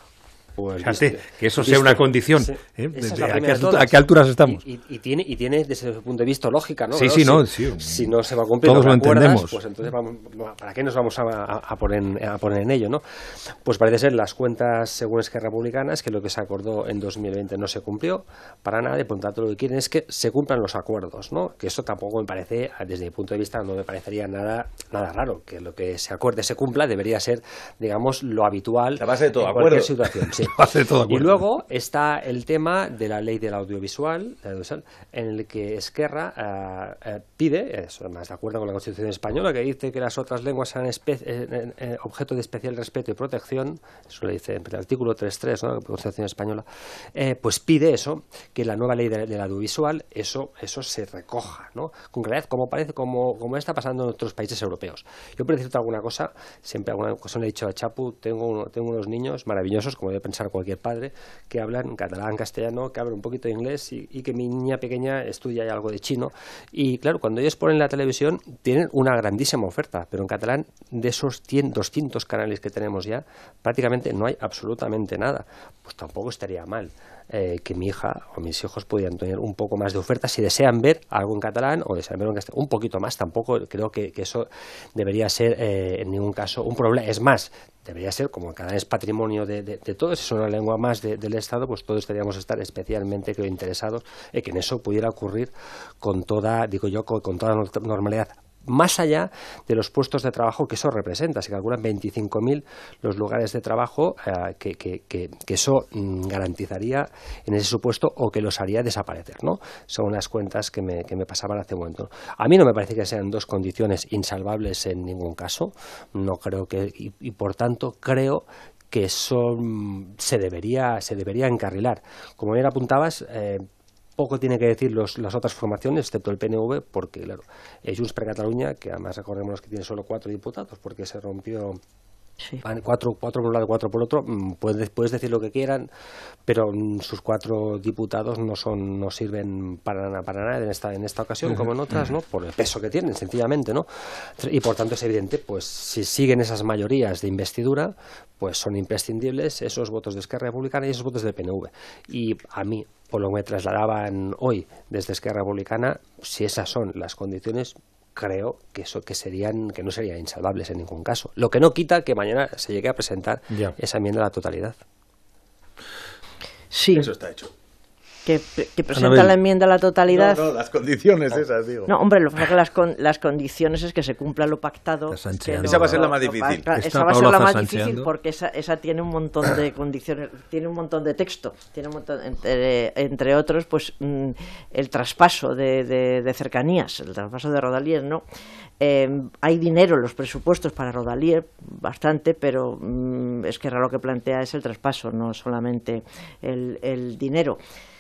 Pues, Fíjate, viste, que eso viste, sea una condición. sí, ¿eh? Es ¿A, qué altura, ¿A qué alturas estamos? Y, y, y, tiene, y tiene desde ese punto de vista lógica, ¿no? Sí, ¿no? sí, si, no. Sí. Si no se va a cumplir, todos no lo acuerdas, entendemos. Pues entonces, vamos, ¿para qué nos vamos a, a, a, poner, a poner en ello, no? Pues parece ser las cuentas, según Esquerra Republicana, es que lo que se acordó en dos mil veinte no se cumplió para nada, y por tanto lo que quieren es que se cumplan los acuerdos, ¿no? Que eso tampoco me parece, desde mi punto de vista, no me parecería nada, nada raro. Que lo que se acuerde se cumpla debería ser, digamos, lo habitual. La base de todo en acuerdo. Cualquier situación, sí. La base de todo acuerdo. Y luego está el tema de la ley del audiovisual, audiovisual en el que Esquerra uh, uh, pide, eso más de acuerdo con la Constitución española, que dice que las otras lenguas sean espe- eh, eh, objeto de especial respeto y protección, eso le dice en el artículo tres punto tres, ¿no?, de la Constitución española, eh, pues pide eso, que la nueva ley de, del audiovisual, eso eso se recoja, ¿no?, con claridad, como parece, como, como está pasando en otros países europeos. Yo, por decirte alguna cosa, siempre alguna cosa le he dicho a Chapu, tengo, uno, tengo unos niños maravillosos, como debe pensar cualquier padre, que hablan catalán, castellano, que hablan un poquito de inglés y, y que mi niña pequeña estudia ya algo de chino. Y claro, cuando ellos ponen la televisión tienen una grandísima oferta, pero en catalán, de esos cien, doscientos canales que tenemos ya, prácticamente no hay absolutamente nada. Pues tampoco estaría mal eh, que mi hija o mis hijos pudieran tener un poco más de oferta si desean ver algo en catalán o desean ver en castellano, un poquito más. Tampoco creo que, que eso debería ser eh, en ningún caso un problema. Es más, debería ser, como el catalán es patrimonio de, de, de todos, es una lengua más de, del Estado, pues todos deberíamos estar especialmente, creo, interesados en que en eso pudiera ocurrir con toda, digo yo, con, con toda normalidad. Más allá de los puestos de trabajo que eso representa, se calculan veinticinco mil los lugares de trabajo eh, que, que, que, que eso mm, garantizaría en ese supuesto o que los haría desaparecer, ¿no? Son las cuentas que me, que me pasaban hace un momento. A mí no me parece que sean dos condiciones insalvables en ningún caso, no creo que, y, y por tanto creo que eso mm, se debería, se debería encarrilar. Como bien apuntabas, eh, poco tiene que decir los, las otras formaciones, excepto el P N V, porque, claro, es Junts per Catalunya, que además recordemos que tiene solo cuatro diputados, porque se rompió Sí. Cuatro, cuatro por un lado, cuatro por otro. Puedes, puedes decir lo que quieran, pero sus cuatro diputados no son, no sirven para nada, para nada en esta, en esta ocasión, como en otras, ¿no? Por el peso que tienen, sencillamente, ¿no? Y por tanto es evidente, pues si siguen esas mayorías de investidura, pues son imprescindibles esos votos de Esquerra Republicana y esos votos del P N V. Y a mí, por lo que me trasladaban hoy desde Esquerra Republicana, si esas son las condiciones, creo que eso que serían que no serían insalvables en ningún caso. Lo que no quita que mañana se llegue a presentar ya esa enmienda a la totalidad. Sí. Eso está hecho. Que, que presenta la enmienda a la totalidad. No, no, las condiciones esas, digo. No, hombre, lo que pasa es que las, con, las condiciones es que se cumpla lo pactado. Lo, esa va a ser la más difícil. Esa Está va a ser la más zasancheando. difícil porque esa, esa tiene un montón de condiciones, tiene un montón de texto, tiene un montón, entre, entre otros, pues mm, el traspaso de, de, de cercanías, el traspaso de Rodalies, ¿no? Eh, hay dinero en los presupuestos para Rodalies, bastante, pero mm, es que lo que plantea es el traspaso, no solamente el, el dinero.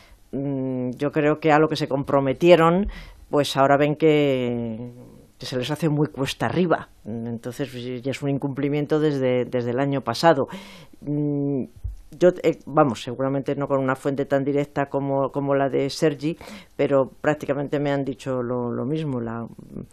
Yo creo que a lo que se comprometieron, pues ahora ven que, que se les hace muy cuesta arriba. Entonces ya es un incumplimiento desde, desde el año pasado. Yo, eh, vamos, seguramente no con una fuente tan directa como, como la de Sergi, pero prácticamente me han dicho lo, lo mismo. La,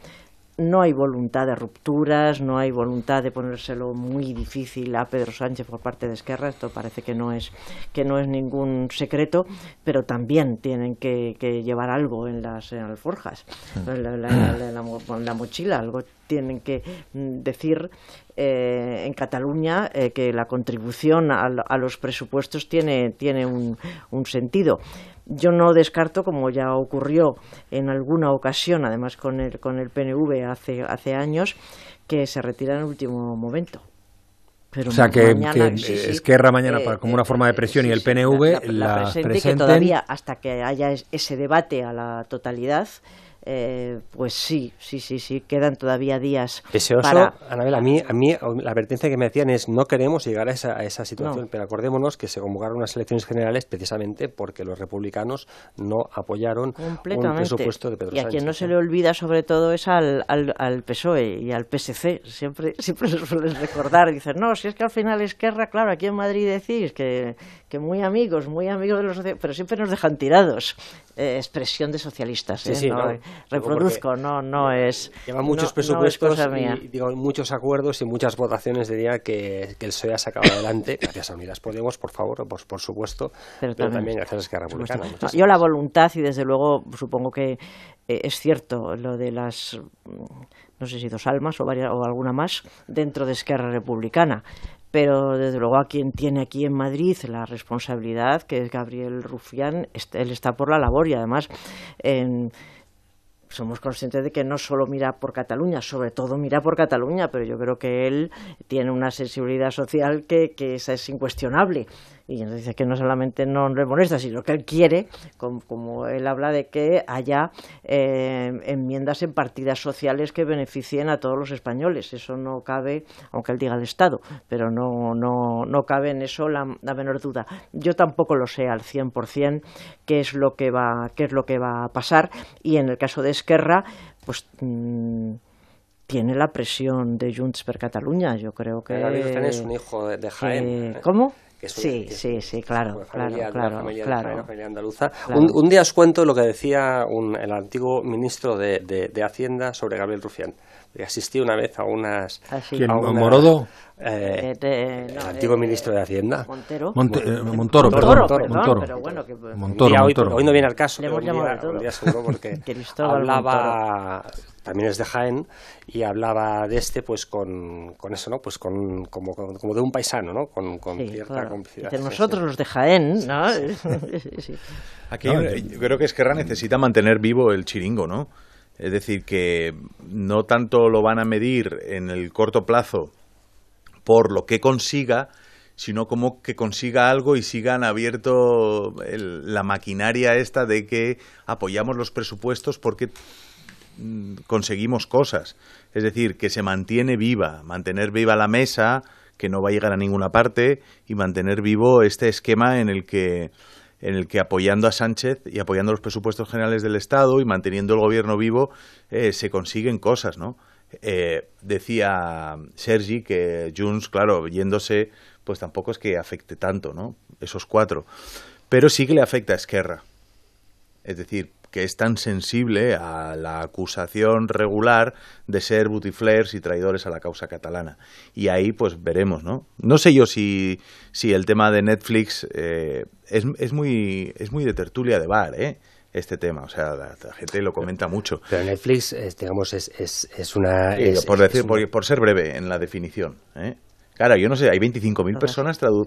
no hay voluntad de rupturas, no hay voluntad de ponérselo muy difícil a Pedro Sánchez por parte de Esquerra. Esto parece que no es que no es ningún secreto, pero también tienen que, que llevar algo en las, en las alforjas, en la, la, la, la, la, la mochila, algo tienen que decir eh, en Cataluña eh, que la contribución a, a los presupuestos tiene, tiene un, un sentido. Yo no descarto, como ya ocurrió en alguna ocasión, además con el, con el P N V hace, hace años, que se retira en el último momento. Pero o sea, que, mañana, que sí, sí, Esquerra mañana, eh, para, como una forma de presión, sí, y el P N V sí, la, la, la presente, presenten. Que todavía, hasta que haya ese debate a la totalidad, Eh, pues sí, sí, sí, sí, quedan todavía días Deseoso, para... Anabel, a mí, a mí la advertencia que me hacían es no queremos llegar a esa, a esa situación, No. pero acordémonos que se convocaron unas elecciones generales precisamente porque los republicanos no apoyaron un presupuesto de Pedro y a Sánchez. quien no se le olvida sobre todo es al, al, al P S O E y al P S C, siempre siempre les suelen recordar, dicen, no, si es que al final Esquerra, claro, aquí en Madrid decís que, que muy amigos, muy amigos de los socialistas, pero siempre nos dejan tirados. Eh, expresión de socialistas, sí, ¿eh? sí, no, no, reproduzco, no, no es... Llevan muchos no, presupuestos no es y digo, muchos acuerdos y muchas votaciones de día que, que el P S O E ha sacado adelante, gracias a Unidas Podemos, por favor, pues, por supuesto, pero, pero también, también gracias a Esquerra Republicana. No, yo la voluntad, y desde luego supongo que eh, es cierto lo de las, no sé si dos almas o, varias, o alguna más, dentro de Esquerra Republicana. Pero desde luego a quien tiene aquí en Madrid la responsabilidad, que es Gabriel Rufián, él está por la labor y además en, somos conscientes de que no solo mira por Cataluña, sobre todo mira por Cataluña, pero yo creo que él tiene una sensibilidad social que, que esa es incuestionable. Y entonces dice que no solamente no le molesta, sino que él quiere, como, como él habla de que haya eh, enmiendas en partidas sociales que beneficien a todos los españoles. Eso no cabe, aunque él diga el Estado, pero no, no, no cabe en eso la, la menor duda. Yo tampoco lo sé al cien por cien qué es lo que va, qué es lo que va a pasar, y en el caso de Esquerra, pues mmm, tiene la presión de Junts per Catalunya. Yo creo que... Gabriel Rufián es un hijo de, de Jaén. Eh, ¿Cómo? Que es sí, que sí, sí, claro, familia, claro, una familia claro, de Jaén, familia andaluza. Claro. Un, un día os cuento lo que decía un, el antiguo ministro de, de, de Hacienda sobre Gabriel Rufián. Asistí una vez a unas... ¿Ah, sí? ¿Quién? A una, ¿Morodo? Eh, de, de, no, el antiguo de, ministro de Hacienda. Montero. Monte, eh, Montoro, Montoro, perdón, perdón, Montoro. pero bueno, que, Montoro, día, Montoro. Hoy, hoy no viene al caso, Le pero hemos un día, llamado de todo. un día seguro porque Cristóbal hablaba... También es de Jaén y hablaba de este pues con, con eso, ¿no? Pues con como, como de un paisano, ¿no? Con, con sí, cierta claro. complicidad. Dice, nosotros sí, los de Jaén, ¿no? sí. Aquí no, yo creo que Esquerra necesita mantener vivo el chiringo, ¿no? Es decir, que no tanto lo van a medir en el corto plazo por lo que consiga, sino como que consiga algo y sigan abierto el, la maquinaria esta de que apoyamos los presupuestos porque conseguimos cosas. Es decir, que se mantiene viva, mantener viva la mesa, que no va a llegar a ninguna parte, y mantener vivo este esquema en el que en el que apoyando a Sánchez y apoyando los presupuestos generales del Estado y manteniendo el gobierno vivo eh, se consiguen cosas, ¿no? Eh, decía Sergi que Junts, claro, yéndose, pues tampoco es que afecte tanto, ¿no? Esos cuatro. Pero sí que le afecta a Esquerra. Es decir, que es tan sensible a la acusación regular de ser butiflers y traidores a la causa catalana. Y ahí pues veremos, ¿no? No sé yo si, si el tema de Netflix eh, es, es, muy, es muy de tertulia de bar, ¿eh? Este tema, o sea, la, la gente lo comenta mucho. Pero Netflix, es, digamos, es, es, es una... Eh, es, por, decir, es por, una... por ser breve en la definición, ¿eh? Claro, yo no sé, hay veinticinco mil personas tradu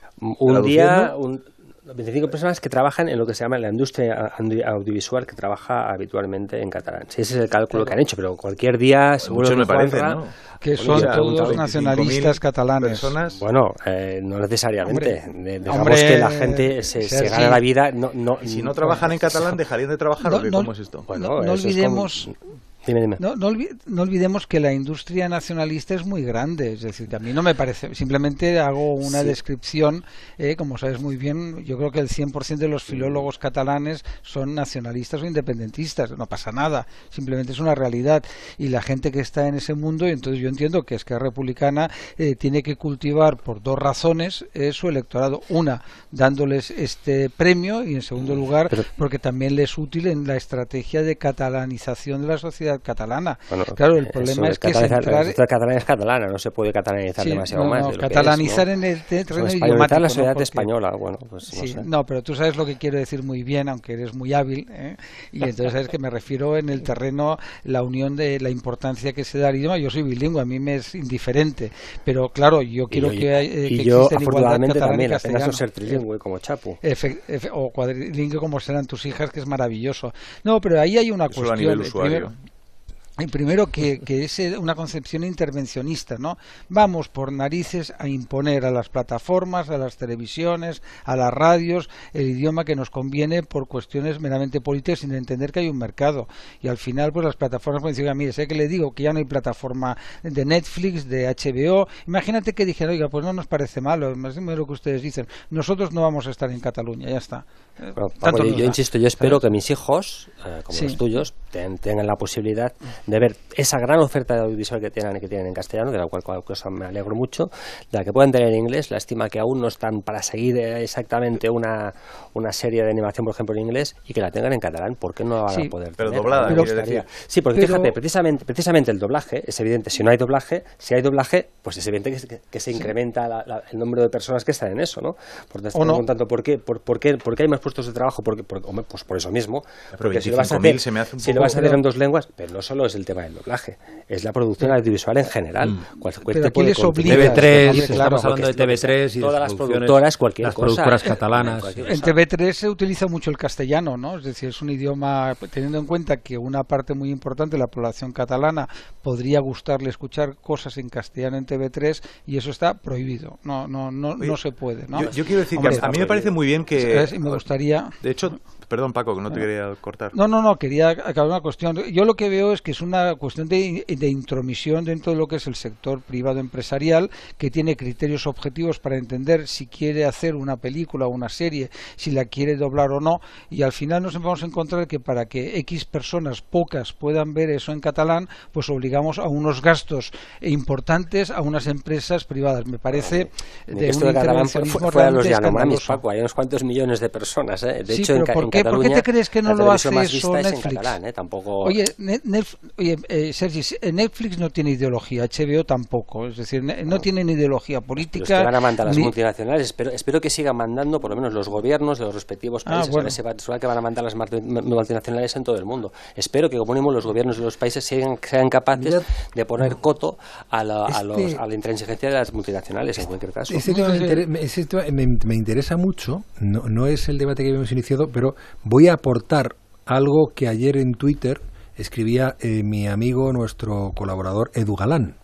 Un día... Un... veinticinco personas que trabajan en lo que se llama la industria audiovisual, que trabaja habitualmente en catalán. Sí, ese es el cálculo que han hecho, pero cualquier día seguro Muchos que me parece, ¿no? Que son Mira, todos nacionalistas catalanes. Personas. Bueno, eh, no necesariamente. Hombre, de, digamos hombre, que la gente se, se gana la vida. No, no, y si no trabajan en catalán, ¿dejarían de trabajar no, o qué? No, ¿Cómo es esto? Bueno, no, no olvidemos... Es como... Dime, dime. No, no, olvi no olvidemos que la industria nacionalista es muy grande, es decir, que a mí no me parece, simplemente hago una sí. descripción, eh, como sabes muy bien, yo creo que el cien por ciento de los filólogos catalanes son nacionalistas o independentistas, no pasa nada, simplemente es una realidad, y la gente que está en ese mundo, y entonces yo entiendo que Esquerra Republicana eh, tiene que cultivar por dos razones eh, su electorado, una, dándoles este premio, y en segundo lugar, Pero... porque también les es útil en la estrategia de catalanización de la sociedad catalana. Bueno, claro, el problema es que centrar... La sociedad catalana es catalana, no se puede catalanizar sí, demasiado no, más. No, de lo catalanizar que es, ¿no? en el terreno no, idiomático. la sociedad ¿no? Porque... española, bueno, pues sí, no sé. No, pero tú sabes lo que quiero decir muy bien, aunque eres muy hábil, ¿eh? Y entonces sabes que me refiero en el terreno, la unión de la importancia que se da al idioma. Yo soy bilingüe, a mí me es indiferente, pero claro, yo quiero y yo, que, eh, y que yo, exista igualdad catalana y castellano. Apenas no ser trilingüe como Chapu. Efe, efe, o cuadrilingüe como serán tus hijas, que es maravilloso. No, pero ahí hay una Eso cuestión. a nivel usuario. Primero, Y primero que, que es una concepción intervencionista, ¿no? Vamos por narices a imponer a las plataformas, a las televisiones, a las radios, el idioma que nos conviene por cuestiones meramente políticas, sin entender que hay un mercado. Y al final, pues las plataformas pueden decir, mire, sé que le digo que ya no hay plataforma de Netflix, de H B O. Imagínate que dijeran, oiga, pues no nos parece malo, más de lo que ustedes dicen. Nosotros no vamos a estar en Cataluña, ya está. Bueno, Paco, yo, yo insisto, yo espero que mis hijos, eh, como sí. los tuyos, ten, tengan la posibilidad de ver esa gran oferta audiovisual que tienen, que tienen en castellano, de la cual, cual cosa me alegro mucho, de la que puedan tener en inglés. Lástima que aún no están para seguir exactamente una, una serie de animación, por ejemplo, en inglés, y que la tengan en catalán. ¿Por qué no la van sí, a poder pero tener? doblada, pero, decir. Sí, porque pero... fíjate, precisamente, precisamente el doblaje, es evidente, si no hay doblaje, si hay doblaje, pues es evidente que, que, que se incrementa la, la, el número de personas que están en eso, ¿no? Por, ¿O no? tanto, ¿por qué, por, por, qué, ¿por qué hay más puestos de trabajo? Porque, por, pues por eso mismo. Porque si lo vas a hacer, se me hace un si poco... lo vas a hacer en dos lenguas, pero no solo es el tema del doblaje, es la producción audiovisual en general. Mm. Cualquier pero aquí les obliga. T V tres, claro, estamos hablando de T V tres y todas las productoras, cualquier las cosa. productoras catalanas. En T V tres se utiliza mucho el castellano, ¿no? Es decir, es un idioma, teniendo en cuenta que una parte muy importante de la población catalana podría gustarle escuchar cosas en castellano en T V tres, y eso está prohibido. No, no, no, Oye, no se puede, ¿no? Yo, yo quiero decir Hombre, que a mí me parece muy bien que... Y me gustaría... De hecho... Perdón, Paco, que no te quería cortar. No, no, no, quería acabar una cuestión. Yo lo que veo es que es una cuestión de, de intromisión dentro de lo que es el sector privado empresarial, que tiene criterios objetivos para entender si quiere hacer una película o una serie, si la quiere doblar o no, y al final nos vamos a encontrar que para que X personas, pocas, puedan ver eso en catalán, pues obligamos a unos gastos importantes a unas empresas privadas. Me parece Ni de un intervencionismo fue, fue a los Yanomamis, Paco, hay unos cuantos millones de personas, ¿eh? De sí, hecho, en, ¿por, en qué, ¿por qué te crees que no lo hace eso Netflix? Catalán, ¿eh? Tampoco... Oye, Netflix, oye eh, Sergi, Netflix no tiene ideología, H B O tampoco, es decir, no, no tienen ideología política. Los que van a mandar las ni... multinacionales, espero, espero que sigan mandando, por lo menos los gobiernos de los respectivos países, ah, bueno. se va, que van a mandar las multinacionales en todo el mundo. Espero que, como mismo, los gobiernos de los países sean, sean capaces Mira, de poner coto a la, este, a, los, a la intransigencia de las multinacionales, en cualquier caso. Ese tema, me, interesa, ese tema me, me interesa mucho, no, no es el debate que habíamos iniciado, pero voy a aportar algo que ayer en Twitter escribía eh, mi amigo, nuestro colaborador Edu Galán,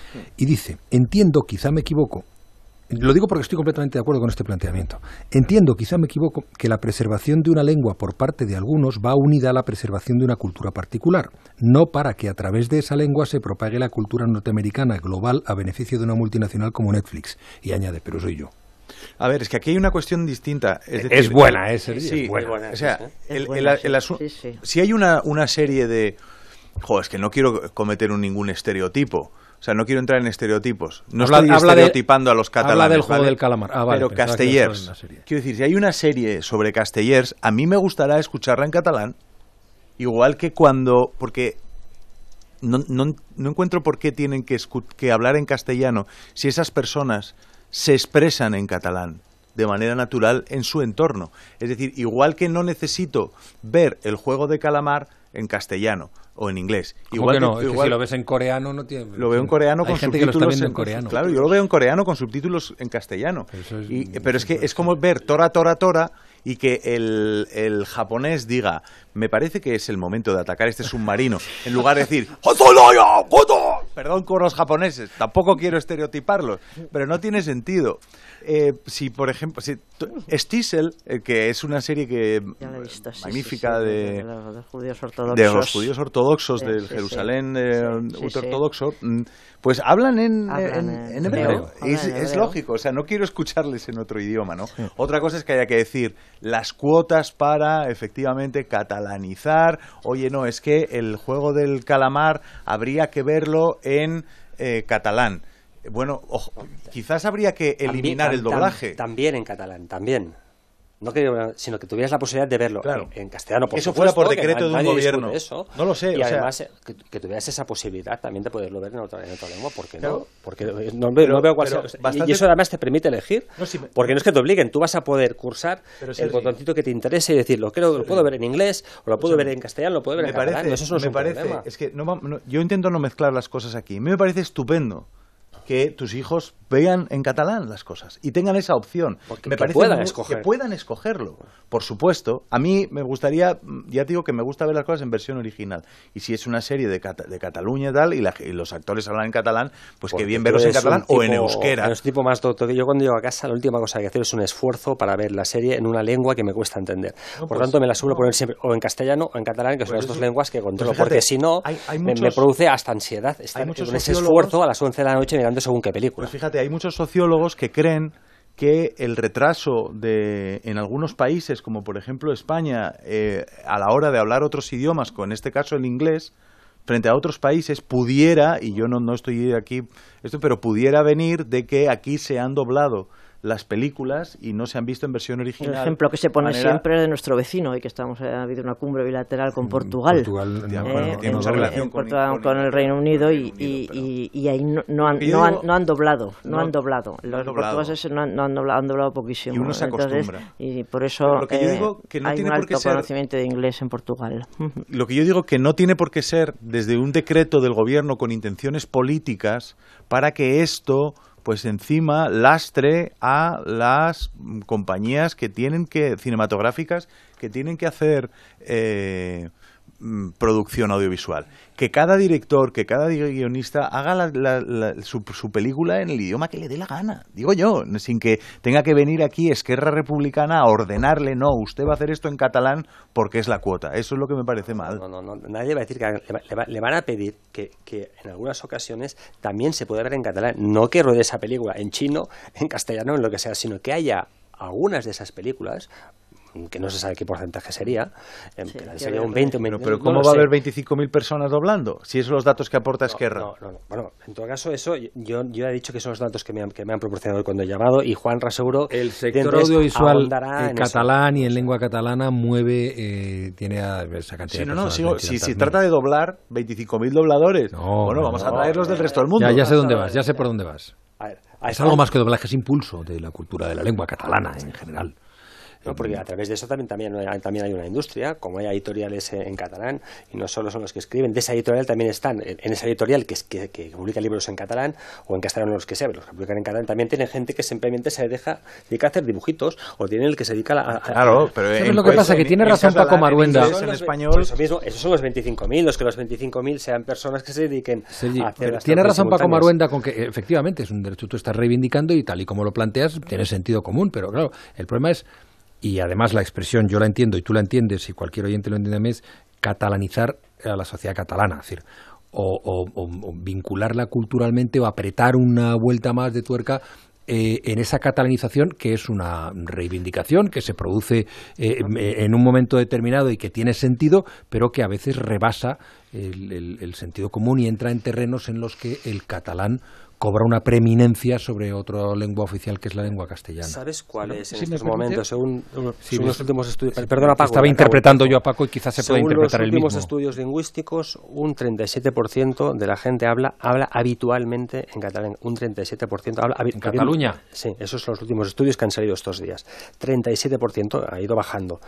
y dice: entiendo, quizá me equivoco, lo digo porque estoy completamente de acuerdo con este planteamiento, entiendo, quizá me equivoco, que la preservación de una lengua por parte de algunos va unida a la preservación de una cultura particular, no para que a través de esa lengua se propague la cultura norteamericana global a beneficio de una multinacional como Netflix. Y añade: pero soy yo. A ver, es que aquí hay una cuestión distinta. Es, decir, es buena, ¿eh? Sí, es buena. O sea, Es el, buena, el, el, el sí, sí, sí. si hay una, una serie de Joder, es que no quiero cometer un, ningún estereotipo. O sea, no quiero entrar en estereotipos. No habla, estoy habla estereotipando de, a los catalanes. Habla del juego ¿vale? del calamar. Ah, vale, pero Castellers. Quiero decir, si hay una serie sobre Castellers, a mí me gustará escucharla en catalán. Igual que cuando... Porque no, no, no encuentro por qué tienen que, que hablar en castellano si esas personas se expresan en catalán de manera natural en su entorno. Es decir, igual que no necesito ver el juego de calamar en castellano o en inglés. Igual que no, que, es igual, que si lo ves en coreano no tiene... Lo veo en coreano hay con gente subtítulos que lo está viendo en, en coreano. Claro, yo lo veo en coreano con subtítulos en castellano. Pero, es, y, pero es que es como ver Tora, Tora, Tora y que el, el japonés diga, me parece que es el momento de atacar este submarino, en lugar de decir perdón con los japoneses, tampoco quiero estereotiparlos, pero no tiene sentido. Eh, si por ejemplo si, Stiesel, eh, que es una serie que visto, sí, magnífica sí, sí, de, de, los, de los judíos ortodoxos de los judíos ortodoxos sí, del sí, Jerusalén sí, eh, sí, ultraortodoxo, sí. Pues hablan en, hablan en, en, en hebreo, hablan es, en es hebreo. lógico, o sea, no quiero escucharles en otro idioma, ¿no? Sí. Otra cosa es que haya que decir las cuotas para efectivamente catalanizar, oye, no, es que el juego del calamar habría que verlo en eh, catalán. Bueno, ojo, quizás habría que eliminar también, el doblaje. También en catalán, también. No que, sino que tuvieras la posibilidad de verlo claro. en, en castellano, por eso supuesto, fuera por decreto de un gobierno. Eso. No lo sé. Y o además, sea... que, que tuvieras esa posibilidad también de poderlo ver en otra, en otra lengua. ¿Por qué claro. no? Porque no, pero, no veo cuál sea. Bastante... Y eso además te permite elegir. No, si me... Porque no es que te obliguen, tú vas a poder cursar pero, el botoncito que te interese y decir, lo, quiero, lo puedo ver en inglés, o lo puedo o sea, ver en castellano, lo puedo ver en parece, catalán. Eso no es me un parece, problema. Es que no, no, yo intento no mezclar las cosas aquí. A mí me parece estupendo que tus hijos vean en catalán las cosas y tengan esa opción. Porque me que parece puedan muy, escoger. Que puedan escogerlo, por supuesto. A mí me gustaría, ya te digo que me gusta ver las cosas en versión original. Y si es una serie de, Cata, de Cataluña y tal, y, la, y los actores hablan en catalán, pues que bien verlos en catalán tipo, o en euskera. Es tipo más doctor. Yo cuando llego a casa, la última cosa que hacer es un esfuerzo para ver la serie en una lengua que me cuesta entender. No, por pues, tanto, me la suelo no. poner siempre o en castellano o en catalán, que son pues las dos eso, lenguas que controlo. Pues fíjate, porque si no, hay, hay muchos, me, me produce hasta ansiedad estar con ese esfuerzo a las once de la noche mirando según qué película. Pues fíjate, hay muchos sociólogos que creen que el retraso de en algunos países, como por ejemplo España, eh, a la hora de hablar otros idiomas, con en este caso el inglés, frente a otros países, pudiera, y yo no, no estoy aquí, esto, pero pudiera venir de que aquí se han doblado las películas y no se han visto en versión original. El ejemplo que se pone manera... siempre es de nuestro vecino, hoy que estamos, ha habido una cumbre bilateral con Portugal, Portugal eh, bueno, en, mucha relación en con, Portugal, con, con el Reino Unido y, y, pero... y, y ahí no, no, han, no, digo, han, no han doblado, no, no han doblado. No Los han doblado. portugueses no han, no han doblado, han doblado poquísimo. Y uno se Entonces, acostumbra. y por eso lo que yo digo, que no hay tiene un por alto qué ser... conocimiento de inglés en Portugal. Lo que yo digo que no tiene por qué ser desde un decreto del gobierno con intenciones políticas para que esto pues encima lastre a las compañías que tienen que cinematográficas que tienen que hacer eh, producción audiovisual. Que cada director, que cada guionista haga la, la, la, su, su película en el idioma que le dé la gana, digo yo, sin que tenga que venir aquí Esquerra Republicana a ordenarle, no, usted va a hacer esto en catalán porque es la cuota. Eso es lo que me parece mal. No, no, no, nadie va a decir que le, va, le van a pedir que, que en algunas ocasiones también se pueda ver en catalán, no que ruede esa película en chino, en castellano, en lo que sea, sino que haya algunas de esas películas, que no se sabe qué porcentaje sería, sí, sería un veinte, un veinte. Pero, pero ¿cómo no va a haber veinticinco mil personas doblando? Si esos son los datos que aporta Esquerra. No, no, no, bueno, en todo caso, eso yo, yo he dicho que son los datos que me han, que me han proporcionado cuando he llamado, y Juan Raseguro, el sector audiovisual en catalán eso. y en lengua catalana mueve, eh, tiene a esa cantidad sí, de no, no, personas. Si se trata de doblar veinticinco mil dobladores, no, bueno, vamos no, a traerlos no, del resto del mundo. Ya, ya sé dónde vas, ya sé por dónde vas. A ver, es algo más que doblaje, es impulso de la cultura de la lengua catalana en general. No, porque a través de eso también, también, también hay una industria, como hay editoriales en, en catalán, y no solo son los que escriben, de esa editorial también están, en, en esa editorial que, que, que publica libros en catalán, o en castellano los que sea, los que publican en catalán, también tienen gente que simplemente se deja, dedica a hacer dibujitos, o tiene el que se dedica a... a claro, pero... Eso es lo que pasa, que tiene razón Paco Maruenda. En, en español... Eso mismo, esos son los veinticinco mil, los que los veinticinco mil sean personas que se dediquen Sergi, a hacer... Tiene razón Paco Maruenda con que efectivamente es un derecho que tú estás reivindicando y tal y como lo planteas tiene sentido común, pero claro, el problema es... Y además la expresión, yo la entiendo y tú la entiendes y cualquier oyente lo entiende, es catalanizar a la sociedad catalana, es decir, o, o, o vincularla culturalmente o apretar una vuelta más de tuerca eh, en esa catalanización, que es una reivindicación que se produce eh, en un momento determinado y que tiene sentido, pero que a veces rebasa el, el, el sentido común y entra en terrenos en los que el catalán cobra una preeminencia sobre otra lengua oficial que es la lengua castellana. ¿Sabes cuál es en sí, estos momentos, según, sí, según los últimos estudios? Perdona, Paco. Estaba interpretando yo a Paco y quizás se pueda interpretar el mismo. Según los últimos estudios lingüísticos, un treinta y siete por ciento de la gente habla habla habitualmente en catalán. Un treinta y siete por ciento habla ¿En Cataluña? Sí, esos son los últimos estudios que han salido estos días. treinta y siete por ciento ha ido bajando.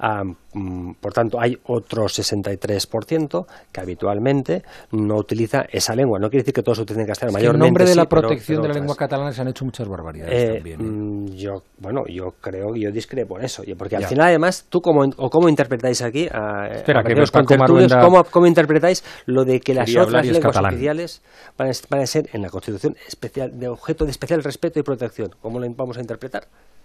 Um, por tanto, hay otro sesenta y tres por ciento que habitualmente no utiliza esa lengua. No quiere decir que todos utilicen castellano. Es que mayormente en nombre de la sí, pero, protección pero de la otras. lengua catalana se han hecho muchas barbaridades Eh, también. ¿eh? Yo, bueno, yo creo que yo discrepo en eso, porque al Ya. final además, tú cómo, o cómo interpretáis aquí, a, Espera, a que los Paco contertulios, Maruenda ¿cómo, cómo interpretáis lo de que las quería hablar otras y es lenguas catalán. oficiales van a, van a ser en la Constitución especial, de objeto de especial respeto y protección? ¿Cómo lo vamos a interpretar?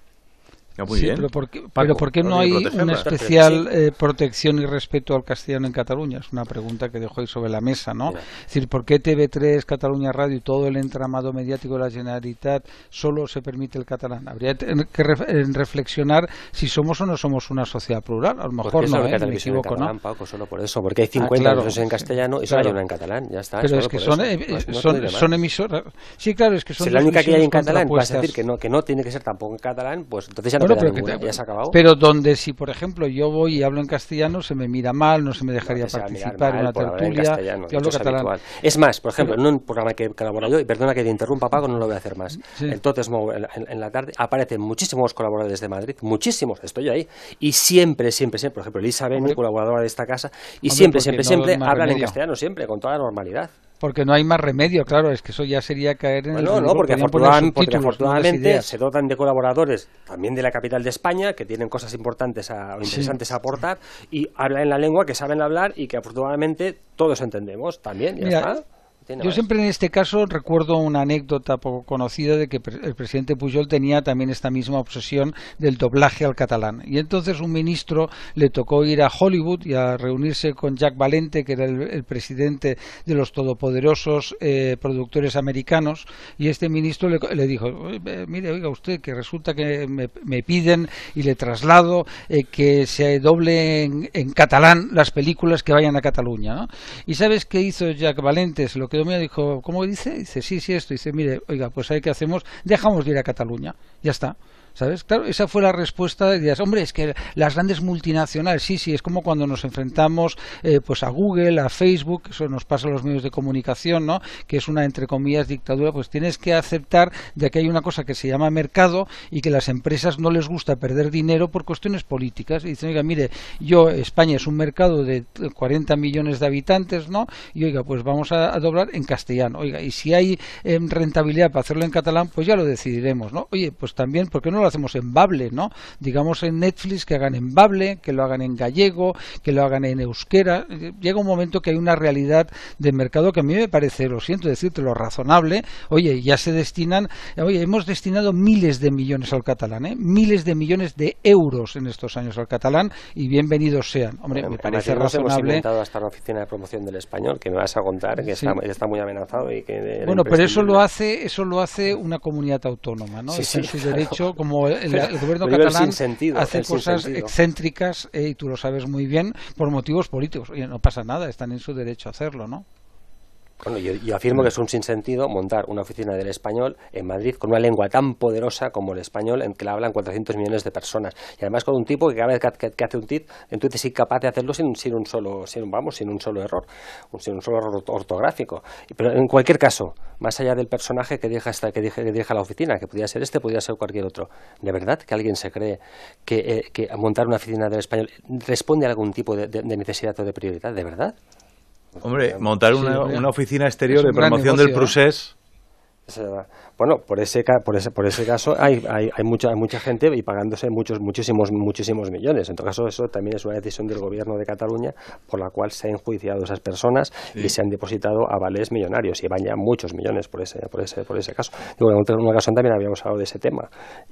No, muy sí, bien. pero ¿por qué, Paco, pero ¿por qué no hay protegerla. una especial eh, protección y respeto al castellano en Cataluña? Es una pregunta que dejo ahí sobre la mesa, ¿no? Mira. Es decir, ¿por qué T V tres, Cataluña Radio y todo el entramado mediático de la Generalitat solo se permite el catalán? Habría que re- reflexionar si somos o no somos una sociedad plural. A lo mejor Porque no, solo ¿eh? que Me televisión equivoco, en catalán, ¿no? Paco, solo por eso, porque hay Ah, cincuenta claro, emisoras en sí, castellano y claro. solo hay una en catalán, ya está. Pero solo es que por son, eso. eh, No- no son, tiene más. son emisoras. Sí, claro, es que son Si la dos única que hay en visiones catalán vas a contrapuestas. decir que no, que no tiene que ser tampoco en catalán, pues entonces ya no Bueno, queda pero, que ninguna, te- ya se ha acabado. pero donde si, por ejemplo, yo voy y hablo en castellano, se me mira mal, no se me dejaría No, que se va a mirar participar en mal una por hablar en tertulia. castellano, Yo hablo esto es catalán. habitual. Es más, por ejemplo, en un programa que colaboro yo, y perdona que te interrumpa, Paco, no lo voy a hacer más. Sí. El Totes Mou, en, en- en la tarde aparecen muchísimos colaboradores de Madrid, muchísimos, estoy ahí, y siempre, siempre, siempre, por ejemplo, Elisa Beni, Hombre. colaboradora de esta casa, y Hombre, siempre, porque siempre, no siempre hay más hablan en remedio. castellano, siempre, con toda la normalidad. Porque no hay más remedio, claro, es que eso ya sería caer en el... Bueno, no, ridículo. porque, Podrían poner afortunadamente, porque subtítulos, no las afortunadamente ideas. se dotan de colaboradores también de la capital de España que tienen cosas importantes a- o interesantes a aportar y hablan en la lengua que saben hablar y que afortunadamente todos entendemos también, ya Mira, está. Tiene Yo más. siempre en este caso recuerdo una anécdota poco conocida de que pre- el presidente Pujol tenía también esta misma obsesión del doblaje al catalán. Y entonces un ministro le tocó ir a Hollywood y a reunirse con Jack Valente, que era el, el presidente de los todopoderosos eh, productores americanos, y este ministro le, le dijo, "Eh, mire, oiga usted, que resulta que me, me piden y le traslado eh, que se doble en, en catalán las películas que vayan a Cataluña, ¿no?". ¿Y sabes qué hizo Jack Valente? Se lo quedó mirando y dijo, ¿cómo dice? Dice, sí, sí, esto. Dice, mire, oiga, pues ahí qué hacemos, dejamos de ir a Cataluña, ya está. ¿Sabes? Claro, esa fue la respuesta. Dirás, hombre, es que las grandes multinacionales, sí, sí, es como cuando nos enfrentamos eh, pues a Google, a Facebook, eso nos pasa a los medios de comunicación, ¿no? Que es una, entre comillas, dictadura. Pues tienes que aceptar de que hay una cosa que se llama mercado y que las empresas no les gusta perder dinero por cuestiones políticas. Y dicen, oiga, mire, yo, España es un mercado de cuarenta millones de habitantes, ¿no? Y oiga, pues vamos a, a doblar en castellano. Oiga, y si hay eh, rentabilidad para hacerlo en catalán, pues ya lo decidiremos, ¿no? Oye, pues también, ¿por qué no lo hacemos en bable, ¿no? Digamos en Netflix que hagan en bable, que lo hagan en gallego, que lo hagan en euskera. Llega un momento que hay una realidad de mercado que a mí me parece, lo siento decirte, lo razonable. Oye, ya se destinan, oye, hemos destinado miles de millones al catalán, ¿eh? Miles de millones de euros en estos años al catalán y bienvenidos sean. Hombre, Bueno, me en parece Madrid nos hemos razonable. inventado hasta una oficina de promoción del español que me vas a contar que, Sí. está, que está muy amenazado y que era Bueno, pero eso imprescindible. lo hace eso lo hace una comunidad autónoma, ¿no? Sí, Está en sí, su claro. derecho, como el, el gobierno Pero el catalán sinsentido, hace el cosas sinsentido. excéntricas eh, y tú lo sabes muy bien por motivos políticos. Oye, no pasa nada, están en su derecho a hacerlo, ¿no? Bueno, yo, yo afirmo que es un sinsentido montar una oficina del español en Madrid con una lengua tan poderosa como el español, en que la hablan cuatrocientos millones de personas. Y además con un tipo que cada vez que, que- que hace un tit, entonces es incapaz de hacerlo sin, sin un solo, sin, vamos, sin un solo error, un- sin un solo error ortográfico. Pero en cualquier caso, más allá del personaje que dirige, esta, que dirige, que dirige la oficina, que podría ser este, podría ser cualquier otro, ¿de verdad que alguien se cree que, eh, que montar una oficina del español responde a algún tipo de, de- de necesidad o de prioridad? ¿De verdad? Hombre, montar Sí, una, hombre. una oficina exterior Es un de gran promoción negocio, del ¿eh? Prusés. O sea, bueno, por ese ca- por ese por ese caso hay, hay, hay mucha hay mucha gente y pagándose muchos muchísimos muchísimos millones. En todo caso, eso también es una decisión del gobierno de Cataluña por la cual se han enjuiciado esas personas y se han depositado avales millonarios y van ya muchos millones por ese por ese por ese caso. Digo, en otra- en una ocasión también habíamos hablado de ese tema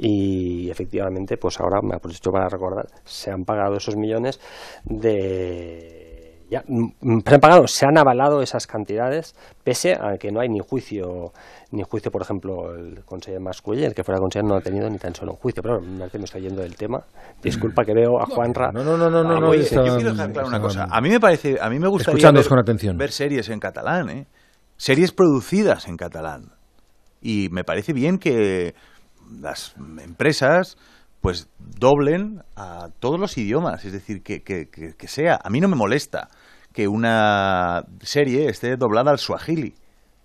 y efectivamente, pues ahora me aprovecho para recordar, se han pagado esos millones de Ya, se han pagado, se han avalado esas cantidades, pese a que no hay ni juicio, ni juicio, por ejemplo, el conseller Mascuella, el que fuera conseller no ha tenido ni tan solo un juicio. Pero bueno, me estoy yendo del tema. Disculpa que veo a Juanra. No, no, no, no, no. Ah, no oye, está, yo quiero dejar claro una cosa. A mí me parece, a mí me gustaría escuchándoos ver, con atención. ver series en catalán, ¿eh? Series producidas en catalán. Y me parece bien que las empresas pues doblen a todos los idiomas, es decir, que, que, que, que sea. A mí no me molesta que una serie esté doblada al suajili.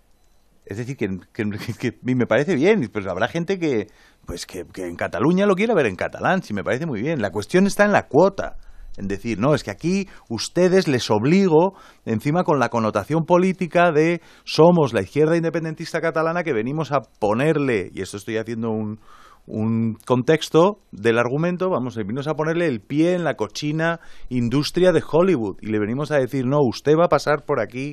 Es decir, que, que, que me parece bien, pues habrá gente que pues que, que en Cataluña lo quiera ver en catalán, sí me parece muy bien. La cuestión está en la cuota, en decir, no, es que aquí ustedes les obligo, encima con la connotación política de somos la izquierda independentista catalana que venimos a ponerle, y esto estoy haciendo un... un contexto del argumento, vamos, venimos a ponerle el pie en la cochina industria de Hollywood y le venimos a decir, no, usted va a pasar por aquí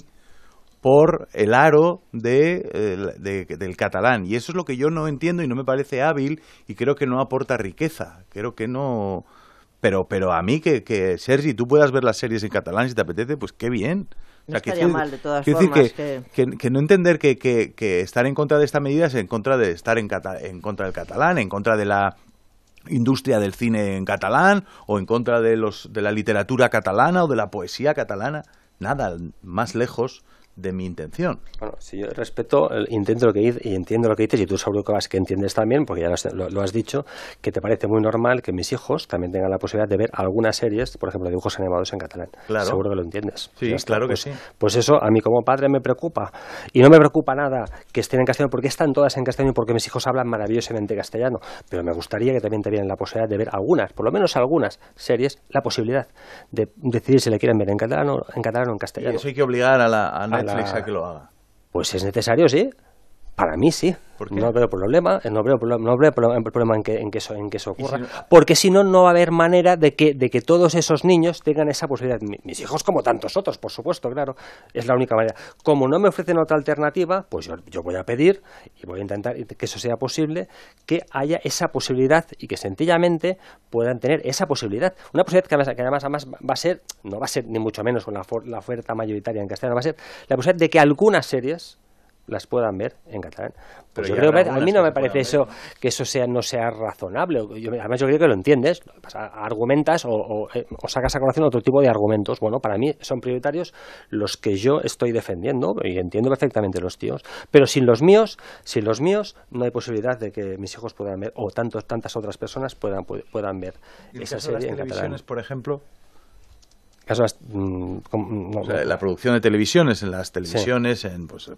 por el aro de, de, del catalán. Y eso es lo que yo no entiendo y no me parece hábil y creo que no aporta riqueza. Creo que no... Pero, pero a mí que, que, Sergi, tú puedas ver las series en catalán si te apetece, pues qué bien. O sea, no estaría mal, de todas quiero formas. Decir que, que... Que, que no entender que, que, que estar en contra de esta medida es en contra de estar en, cata, en contra del catalán, en contra de la industria del cine en catalán o en contra de, los, de la literatura catalana o de la poesía catalana. Nada más lejos de mi intención. Bueno, si yo respeto, intento lo que dices y entiendo lo que dices, y tú seguro que vas que entiendes también, porque ya lo, lo has dicho, que te parece muy normal que mis hijos también tengan la posibilidad de ver algunas series, por ejemplo, dibujos animados en catalán. Claro. Seguro que lo entiendes. Sí, claro pues, que sí. Pues eso a mí como padre me preocupa. Y no me preocupa nada que estén en castellano, porque están todas en castellano y porque mis hijos hablan maravillosamente castellano. Pero me gustaría que también tuvieran la posibilidad de ver algunas, por lo menos algunas series, la posibilidad de decidir si le quieren ver en catalán o en, catalán o en castellano. Y eso hay que obligar a la a Netflix a, la... a que lo haga. Pues es necesario, sí. Para mí sí. ¿Por qué? No veo problema, no veo, no veo problema en que, en que eso, en que eso ocurra. Si no... Porque si no, no va a haber manera de que, de que todos esos niños tengan esa posibilidad. Mis hijos, como tantos otros, por supuesto, claro. Es la única manera. Como no me ofrecen otra alternativa, pues yo, yo voy a pedir y voy a intentar que eso sea posible, que haya esa posibilidad y que sencillamente puedan tener esa posibilidad. Una posibilidad que además, que además, además va a ser, no va a ser ni mucho menos con la, la oferta mayoritaria en castellano, va a ser la posibilidad de que algunas series las puedan ver en catalán. Pues yo creo que a mí no me parece eso que eso sea no sea razonable. Yo, además yo creo que lo entiendes, argumentas o, o, o sacas a colación otro tipo de argumentos. Bueno, para mí son prioritarios los que yo estoy defendiendo y entiendo perfectamente los tíos. Pero sin los míos, sin los míos no hay posibilidad de que mis hijos puedan ver o tantos tantas otras personas puedan puedan ver esa serie en catalán. Por ejemplo. Las, mm, no, o sea, la producción de televisiones en las televisiones sí. en, pues,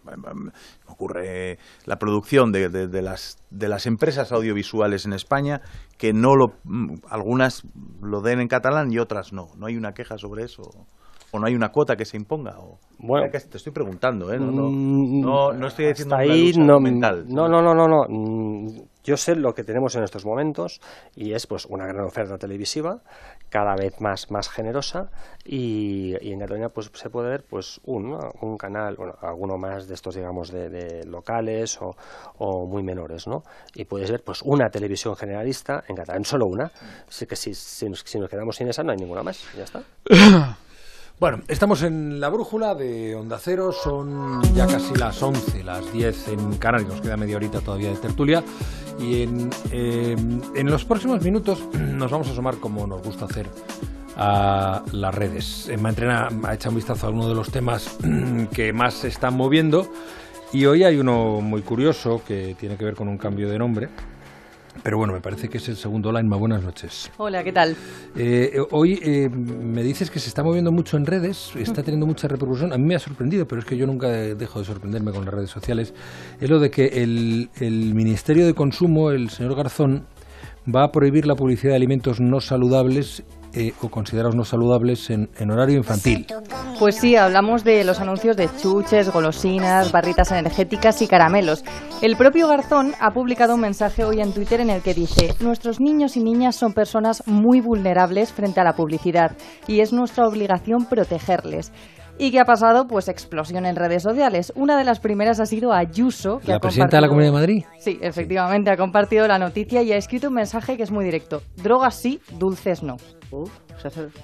ocurre la producción de, de, de las de las empresas audiovisuales en España que no lo algunas lo den en catalán y otras no no hay una queja sobre eso o no hay una cuota que se imponga o bueno te estoy preguntando ¿eh? no, no, no, no estoy diciendo ahí no, mental, no no no no no yo sé lo que tenemos en estos momentos y es pues una gran oferta televisiva cada vez más más generosa y, y en Cataluña pues se puede ver pues un, ¿no? un canal, bueno, alguno más de estos digamos de, de locales o, o muy menores, ¿no? Y puedes ver pues una televisión generalista en catalán, solo una. Así que si, si, nos, si nos quedamos sin esa no hay ninguna más, ya está. Bueno, estamos en la brújula de Onda Cero, son ya casi las once, las diez en Canarias, nos queda media horita todavía de tertulia y en, eh, en los próximos minutos nos vamos a asomar, como nos gusta hacer, a las redes. Emma Entrena ha echado un vistazo a algunos de los temas que más se están moviendo y hoy hay uno muy curioso que tiene que ver con un cambio de nombre. Pero bueno, me parece que es el segundo. Hola, Inma, buenas noches. Hola, ¿qué tal? Eh, hoy eh, me dices que se está moviendo mucho en redes, está teniendo mucha repercusión. A mí me ha sorprendido, pero es que yo nunca dejo de sorprenderme con las redes sociales. Es lo de que el, el Ministerio de Consumo, el señor Garzón, va a prohibir la publicidad de alimentos no saludables eh, o considerados no saludables en, en horario infantil. Pues sí, hablamos de los anuncios de chuches, golosinas, barritas energéticas y caramelos. El propio Garzón ha publicado un mensaje hoy en Twitter en el que dice: nuestros niños y niñas son personas muy vulnerables frente a la publicidad y es nuestra obligación protegerles. ¿Y qué ha pasado? Pues explosión en redes sociales. Una de las primeras ha sido Ayuso, que ¿La ha presidenta de la Comunidad de Madrid? Sí, efectivamente, ha compartido la noticia y ha escrito un mensaje que es muy directo. Drogas sí, dulces no. Uf, se hace... Es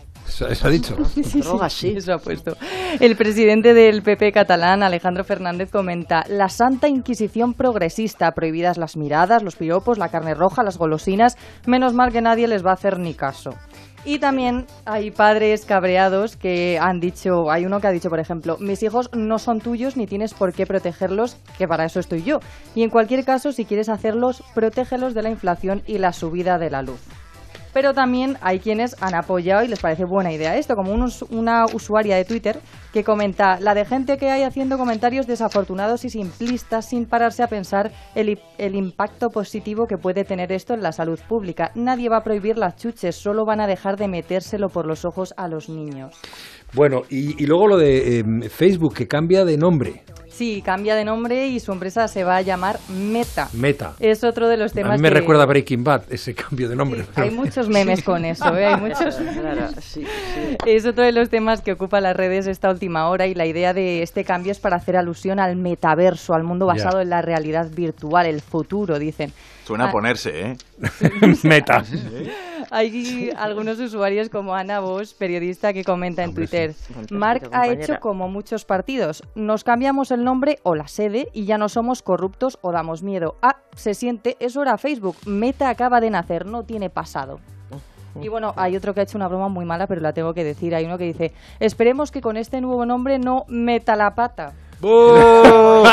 Eso, eso ha dicho. Sí, sí, sí, eso ha puesto. El presidente del P P catalán, Alejandro Fernández, comenta: la Santa Inquisición progresista, prohibidas las miradas, los piropos, la carne roja, las golosinas, menos mal que nadie les va a hacer ni caso. Y también hay padres cabreados que han dicho, hay uno que ha dicho, por ejemplo, mis hijos no son tuyos ni tienes por qué protegerlos, que para eso estoy yo. Y en cualquier caso, si quieres hacerlos, protégelos de la inflación y la subida de la luz. Pero también hay quienes han apoyado y les parece buena idea esto, como un, una usuaria de Twitter que comenta: la de gente que hay haciendo comentarios desafortunados y simplistas sin pararse a pensar el, el impacto positivo que puede tener esto en la salud pública. Nadie va a prohibir las chuches, solo van a dejar de metérselo por los ojos a los niños. Bueno, y, y luego lo de eh, Facebook, que cambia de nombre. Sí, cambia de nombre y su empresa se va a llamar Meta. Meta. Es otro de los temas a mí me que... recuerda a Breaking Bad, ese cambio de nombre. Sí, hay muchos memes con eso, ¿eh? Hay muchos... Claro, sí, sí. Es otro de los temas que ocupa las redes esta última hora, y la idea de este cambio es para hacer alusión al metaverso, al mundo basado ya. en la realidad virtual, el futuro, dicen. Suena ah. a ponerse, ¿eh? Meta. Hay algunos usuarios como Ana Bosch, periodista, que comenta en Hombre, Twitter: sí. Mark ha hecho como muchos partidos, nos cambiamos el nombre o la sede y ya no somos corruptos o damos miedo. Ah, se siente, eso era Facebook, Meta acaba de nacer, no tiene pasado. Y bueno, hay otro que ha hecho una broma muy mala, pero la tengo que decir. Hay uno que dice: esperemos que con este nuevo nombre no meta la pata. Eso,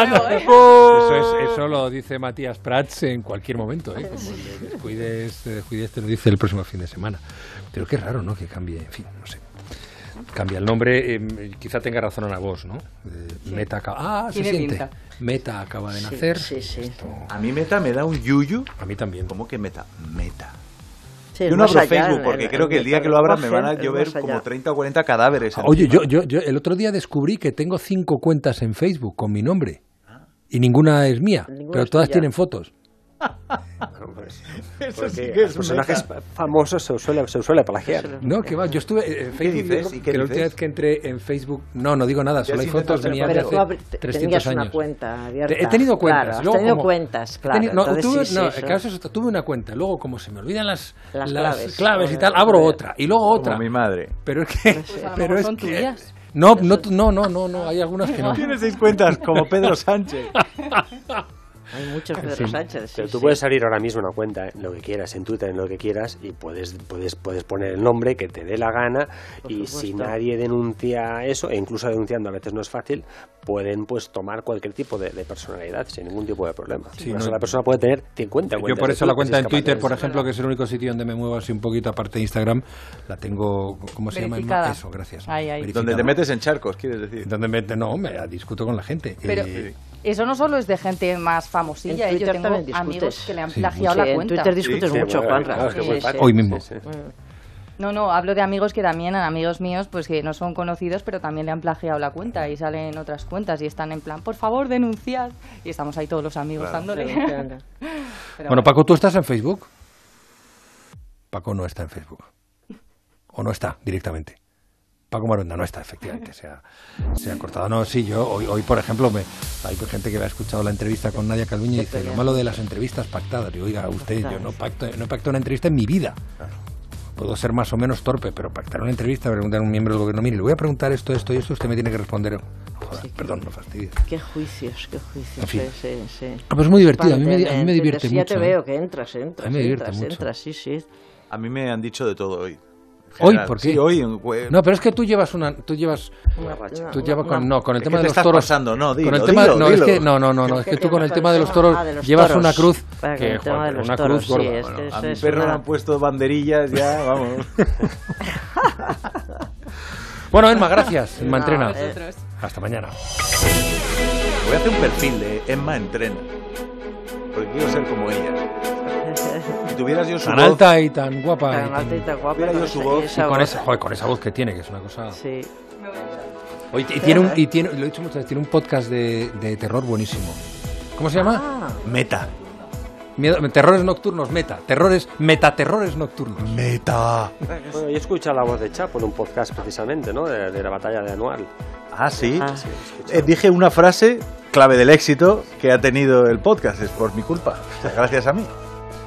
es, eso lo dice Matías Prats en cualquier momento, ¿eh? Como le descuides, te descuides, te lo dice el próximo fin de semana. Pero qué raro, ¿no? Que cambie, en fin, no sé. Cambia el nombre, eh, quizá tenga razón Ana Bosch, ¿no? Eh, sí. Meta acaba... Ah, se siente. Pinta. Meta acaba de nacer. Sí, sí, sí. Esto... A mí Meta me da un yuyu. A mí también. ¿Cómo que Meta? Meta. Sí, yo no abro allá, Facebook porque el, creo el, que el día el, que lo abra el, me van a llover como treinta o cuarenta cadáveres. Oye, yo, yo, yo el otro día descubrí que tengo cinco cuentas en Facebook con mi nombre. Y ninguna es mía, ninguna pero todas tienen fotos. Pues, eso sí que es personajes meta. Famosos se suele, se suele plagiar. No, que va, yo estuve en Facebook, ¿Qué dices? ¿Y qué que la última vez que entré en Facebook, no, no digo nada, solo hay fotos mías de hace trescientos años. Una cuenta abierta. He tenido cuentas. Claro, has luego, tenido como, cuentas, claro. Tenido, no, tuve, sí, no sí, el caso es, tuve una cuenta, luego como se me olvidan las, las, las claves, claves y tal, abro otra, y luego otra. Como mi madre. Pero es que... Pues a lo pero mejor es son que tuyas. No, no, no, no, no, no, hay algunas que no. Tienes seis cuentas, como Pedro Sánchez. Hay muchos Pedro sí. Sánchez. Sí, Pero tú sí. puedes abrir ahora mismo una cuenta, en lo que quieras, en Twitter, en lo que quieras, y puedes puedes puedes poner el nombre que te dé la gana. Por y supuesto. Si nadie denuncia eso, e incluso denunciando a veces no es fácil, pueden pues tomar cualquier tipo de, de personalidad sin ningún tipo de problema. Sí, una no, sola persona puede tener cincuenta Yo por eso la cuenta en Twitter, por ejemplo, que es el único sitio donde me muevo así un poquito aparte de Instagram, la tengo, ¿cómo se verificada. llama? Eso, gracias. Ahí, ahí. Donde te metes en charcos, quieres decir. Donde me, no, me discuto con la gente. Pero eh, eso no solo es de gente más famosilla, en yo tengo amigos que le han sí, plagiado sí, la en cuenta. En Twitter discutes sí, mucho, sí, Juanra. claro, Sí, sí, sí. Hoy mismo. Sí, sí. No, no, hablo de amigos que también, amigos míos, pues que no son conocidos, pero también le han plagiado la cuenta y salen otras cuentas y están en plan, por favor, denunciad. Y estamos ahí todos los amigos claro. dándole. Claro. Bueno, Paco, ¿tú estás en Facebook? Paco no está en Facebook. O no está directamente. Paco Maronda no está, efectivamente, se ha, se ha cortado. No, sí, yo hoy, hoy por ejemplo, me, hay gente que me ha escuchado la entrevista con Nadia Calviño y dice, lo malo de las entrevistas pactadas. Yo, oiga, usted, yo no pacto, no pacto una entrevista en mi vida. Puedo ser más o menos torpe, pero pactar una entrevista, preguntar a un miembro del gobierno, mire, le voy a preguntar esto, esto y esto, usted me tiene que responder. Joder, sí, perdón, no fastidies. Qué juicios, qué juicios. En fin. Sí, sí, sí. Ah, pues es muy divertido, a mí me, a mí me divierte sí, mucho. Ya te veo que entras, entras, a mí me divierte entras, mucho. entras, sí, sí. A mí me han dicho de todo hoy. ¿Hoy? ¿Por qué? Sí, hoy. En... No, pero es que tú llevas una... Tú llevas... Una racha. Tú llevas con, Una, no, con el es tema que de te los toros... Pasando, no, dilo, con el tema, dilo, no, dilo. Es que, no, no, no, no, es que tú con el tema de los toros ah, de los llevas toros, una cruz para que, el tema joder, de los una toros, cruz gorda. sí, es Bueno, que a eso mi es perro una... le han puesto banderillas ya, vamos. Bueno, Emma, gracias. Emma No, Entrena. eh. Hasta mañana. Voy a hacer un perfil de Emma Entrena. Porque quiero ser como ella. Si tuvieras yo su Tan voz... alta y tan guapa. Tan y alta y tan guapa. Tuviera yo con su esa- voz, y esa y con voz. esa, joder, con esa voz que tiene, que es una cosa... Sí. Oye, y tiene un, y tiene, lo he dicho muchas veces, tiene un podcast de, de terror buenísimo. ¿Cómo se llama? Ah, Meta. Miedo, terrores nocturnos, meta. Terrores, metaterrores nocturnos. Meta. Bueno, yo he escuchado la voz de Chapo en un podcast precisamente, ¿no? De, de la batalla de Anual. Ah, sí. Ah. Sí, he escuchado. Eh, dije una frase clave del éxito que ha tenido el podcast. Es por mi culpa. O sea, gracias a mí.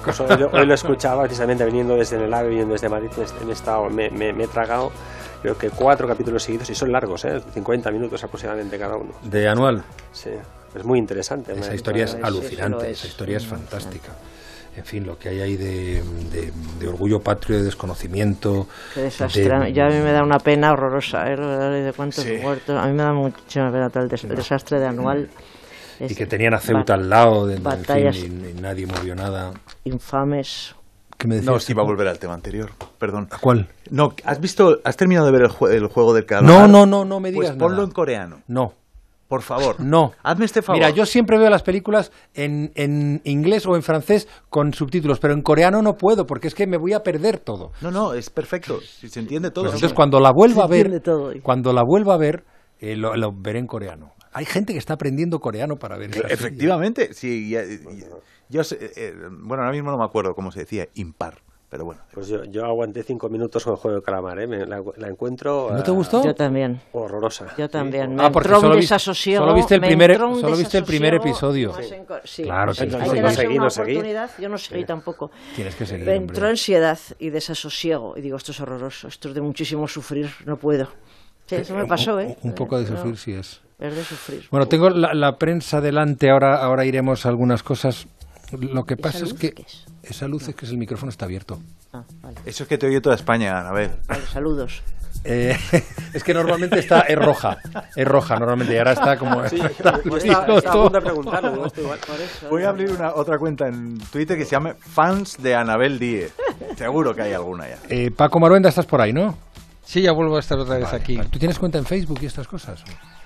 Pues hoy, lo, hoy lo escuchaba precisamente viniendo desde el AVE, viniendo desde Madrid, me, he estado, me, me, me he tragado creo que cuatro capítulos seguidos y son largos, ¿eh? cincuenta minutos aproximadamente cada uno. ¿De Anual? Sí, es muy interesante. Esa historia es alucinante, esa historia es fantástica. En fin, lo que hay ahí de, de, de orgullo patrio, de desconocimiento. Qué desastre. De... Ya a mí me da una pena horrorosa, ¿eh? De cuántos sí. muertos. A mí me da muchísima pena el, des el desastre de Anual. Y que tenían a Ceuta al lado, de, batallas en fin, y, y nadie movió nada. Infames. ¿Qué me decías? No, sí, iba a volver al tema anterior, perdón. ¿A cuál? No, ¿has visto, has terminado de ver el, jue el juego del calamar? No, no, no, no me digas Pues ponlo nada. en coreano. No. Por favor. No. Hazme este favor. Mira, yo siempre veo las películas en, en inglés o en francés con subtítulos, pero en coreano no puedo, porque es que me voy a perder todo. No, no, es perfecto. Si se entiende todo. Pues entonces, cuando la vuelva a ver, todo. cuando la vuelva a ver, eh, lo, lo veré en coreano. Hay gente que está aprendiendo coreano para ver esa Efectivamente, sí. Ya, ya, yo sé, eh, bueno, ahora mismo no me acuerdo cómo se decía, impar. Pero bueno. Pues yo, yo aguanté cinco minutos con el juego de calamar, ¿eh? Me, la, la encuentro... ¿No te gustó? Yo también. Horrorosa. Yo también. Sí. Me ah, porque entró solo, un vi, desasosiego. solo viste el primer, solo viste el primer desasosiego. episodio. Sí. Claro, sí. Hay que darse una oportunidad. Yo no seguí sí. tampoco. Tienes que seguir, me hombre. entró ansiedad y desasosiego. Y digo, esto es horroroso. Esto es de muchísimo sufrir. No puedo. Sí, eso me pasó, ¿eh? Un, un poco de sufrir, no, sí es. Es de sufrir. Bueno, tengo la, la prensa delante. Ahora, ahora iremos a algunas cosas. Lo que pasa es que es? esa luz no. es que el micrófono está abierto. Ah, vale. Eso es que te oye toda España, a ver. Vale, saludos. Eh, es que normalmente está es roja, es roja normalmente y ahora está como. Sí, está, yo estaba, estaba a punto de preguntarlo. ¿No? Igual. Por eso, Voy a abrir una otra cuenta en Twitter que se llame Fans de Anabel Díez. Seguro que hay alguna ya. Eh, Paco Maruenda, estás por ahí, ¿no? Sí, ya vuelvo a estar otra vez vale, aquí. Vale. ¿Tú tienes cuenta en Facebook y estas cosas?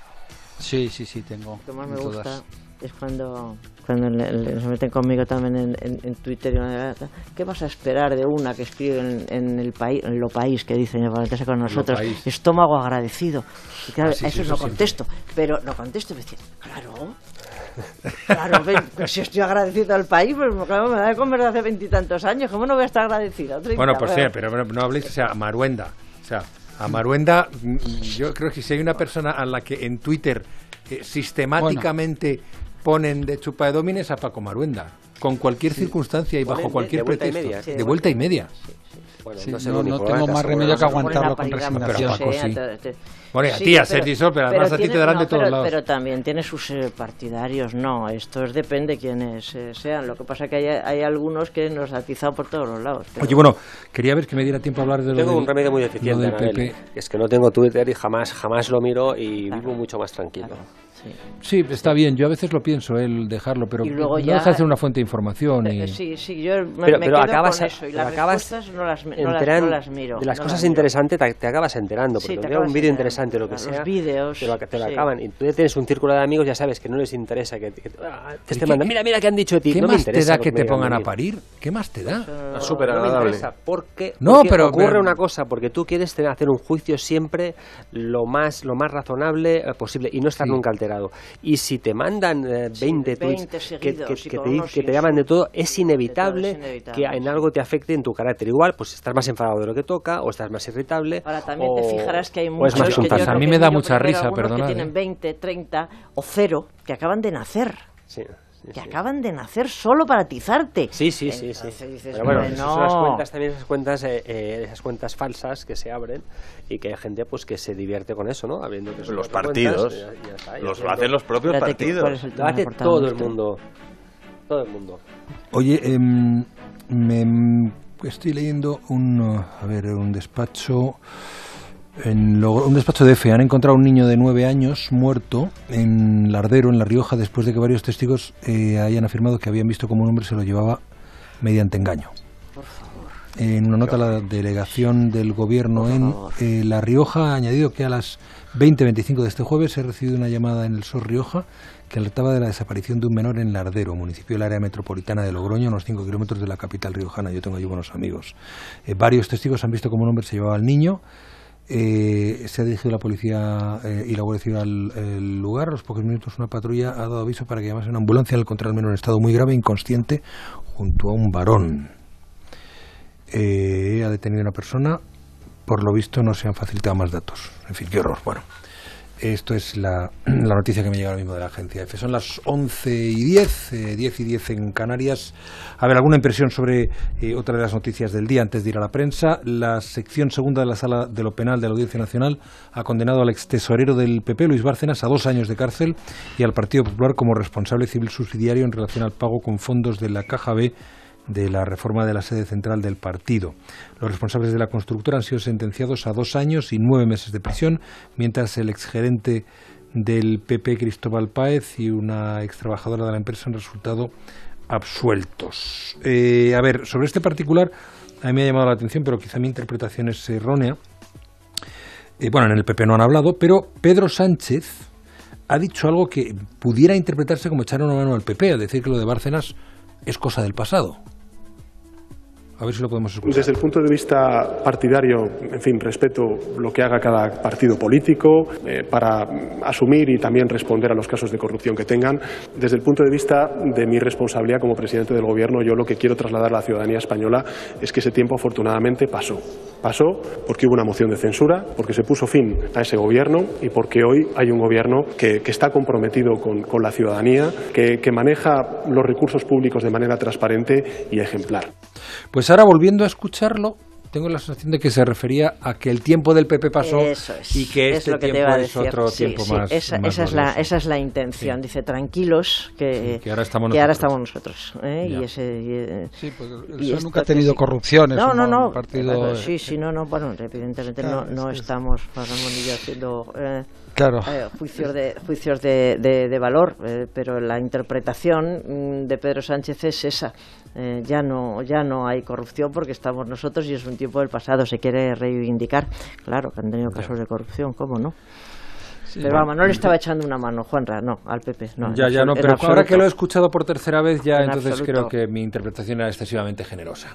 Sí, sí, sí, tengo. Lo que más me todas. gusta es cuando, cuando le, le, se meten conmigo también en, en, en Twitter. Y ¿qué vas a esperar de una que escribe en, en el país, en lo país, que dicen para meterse con nosotros? Estómago agradecido. Y claro, ah, sí, a eso sí, no eso contesto. Siempre. Pero no contesto y me dicen, claro. Claro, ven, pues si estoy agradecido al país, pues claro, me da de comer hace veintitantos años. ¿Cómo no voy a estar agradecido? Bueno, pues sí, pero no habléis, o sea, a Maruenda. O sea, a Maruenda, yo creo que si hay una persona a la que en Twitter eh, sistemáticamente bueno. ponen de chupa de domines, a Paco Maruenda. Con cualquier sí. circunstancia y bajo de, cualquier de pretexto. Media, sí, de vuelta y media. Sí, sí. Bueno, sí, no, no, no tengo más remedio que aguantarlo con resignación. Pero Paco, sí. Te, te, bueno, y a sí, ti, a pero, Sergi Sol, pero además pero a ti tiene, te darán no, de todos pero, lados. Pero también tiene sus eh, partidarios, no, esto es, depende de quiénes eh, sean. Lo que pasa es que hay, hay algunos que nos atizan por todos los lados. Pero... Oye, bueno, quería ver que me diera tiempo a hablar de lo Tengo del, un remedio muy deficiente, Anabel, es que no tengo Twitter y jamás, jamás lo miro y claro. vivo mucho más tranquilo. Claro. Sí. sí, está bien. Yo a veces lo pienso, el dejarlo, pero y luego no ya, deja de ser una fuente de información. Y... Sí, sí, yo me, pero, me pero quedo acabas, con eso y las acabas respuestas no las, no, enteran, las, no las miro. De las no cosas las interesantes te, te acabas enterando, porque sí, te un vídeo interesante o lo que los sea, vídeos, te lo, te lo sí. acaban. Y tú ya tienes un círculo de amigos, ya sabes que no les interesa que, que, que te esté mandando, mira, mira, ¿qué han dicho de ti? ¿Qué no más me interesa te da que te pongan a, a parir? ¿Qué más te da? Es súper agradable. No porque, no, porque pero, ocurre pero... una cosa, porque tú quieres tener, hacer un juicio siempre lo más, lo más razonable eh, posible y no estar sí. nunca alterado. Y si te mandan eh, veinte sí, tweets que, que, que, que, te, que te llaman de todo, es inevitable, todo, es inevitable que en algo te afecte en tu carácter. Igual, pues estás más enfadado de lo que toca, o estás más irritable. Ahora también o, te fijarás que hay muchos más que yo a mí me da mucha risa, perdona. Que tienen veinte, treinta o cero, que acaban de nacer. Sí. Sí, que sí. acaban de nacer solo para atizarte. Sí, sí, sí, sí. Dices, pero bueno, no. esas son las cuentas también, esas cuentas, eh, eh, esas cuentas falsas que se abren y que hay gente pues que se divierte con eso, ¿no? Abriendo que los partidos, cuentas, ya, ya está, los lo hacen los propios partidos. Lo hace todo el mundo, todo el mundo. Oye, eh, me estoy leyendo un, a ver, un despacho. En lo, un despacho de F. Han encontrado un niño de nueve años muerto en Lardero, en La Rioja, después de que varios testigos eh, hayan afirmado que habían visto cómo un hombre se lo llevaba mediante engaño. Por favor. En una nota, la delegación del gobierno en eh, La Rioja ha añadido que a las veinte veinticinco de este jueves se ha recibido una llamada en el S O S Rioja que alertaba de la desaparición de un menor en Lardero, municipio del área metropolitana de Logroño, a unos cinco kilómetros de la capital riojana. Yo tengo allí buenos amigos. Eh, varios testigos han visto cómo un hombre se llevaba al niño. Eh, se ha dirigido la policía eh, y la Guardia Civil al, al lugar. A los pocos minutos una patrulla ha dado aviso para que llamase una ambulancia al encontrar al menor en estado muy grave, inconsciente, junto a un varón. Eh, ha detenido a una persona. Por lo visto no se han facilitado más datos. En fin, qué horror. Bueno, Esto es la, la noticia que me llega ahora mismo de la agencia EFE. Son las once y diez, eh, diez y diez en Canarias. A ver, alguna impresión sobre eh, otra de las noticias del día antes de ir a la prensa. La sección segunda de la Sala de lo Penal de la Audiencia Nacional ha condenado al extesorero del P P, Luis Bárcenas, a dos años de cárcel y al Partido Popular como responsable civil subsidiario en relación al pago con fondos de la Caja B de la reforma de la sede central del partido. Los responsables de la constructora han sido sentenciados a dos años y nueve meses de prisión, mientras el exgerente del P P, Cristóbal Páez, y una extrabajadora de la empresa han resultado absueltos. Eh, a ver, sobre este particular, a mí me ha llamado la atención, pero quizá mi interpretación es errónea. Eh, bueno, en el P P no han hablado, pero Pedro Sánchez ha dicho algo que pudiera interpretarse como echar una mano al P P, es decir, que lo de Bárcenas es cosa del pasado. A ver si lo podemos escuchar. Desde el punto de vista partidario, en fin, respeto lo que haga cada partido político eh, para asumir y también responder a los casos de corrupción que tengan. Desde el punto de vista de mi responsabilidad como presidente del Gobierno, yo lo que quiero trasladar a la ciudadanía española es que ese tiempo afortunadamente pasó. Pasó porque hubo una moción de censura, porque se puso fin a ese Gobierno y porque hoy hay un Gobierno que, que está comprometido con, con la ciudadanía, que, que maneja los recursos públicos de manera transparente y ejemplar. Pues ahora, volviendo a escucharlo, tengo la sensación de que se refería a que el tiempo del P P pasó es, y que este es tiempo es otro sí, tiempo sí, más, esa, más esa, es la, esa es la intención. Sí. Dice, tranquilos, que, sí, que ahora estamos que nosotros. Ahora estamos nosotros ¿eh? y ese, y, eh, sí, pues el P S O E nunca ha tenido corrupción. No, no, no. Partido, bueno, sí, sí, no, no. Bueno, evidentemente claro, no, no es estamos, Ramón y yo, haciendo... Eh, Claro. Eh, juicios de juicios de, de, de valor, eh, pero la interpretación de Pedro Sánchez es esa. Eh, ya no ya no hay corrupción porque estamos nosotros y es un tiempo del pasado. Se quiere reivindicar. Claro que han tenido casos de corrupción, ¿cómo no? Sí, pero vamos, no le estaba echando una mano, Juanra, no, al P P. No, ya, ya no, pero ahora que lo he escuchado por tercera vez, ya en entonces absoluto. creo que mi interpretación era excesivamente generosa.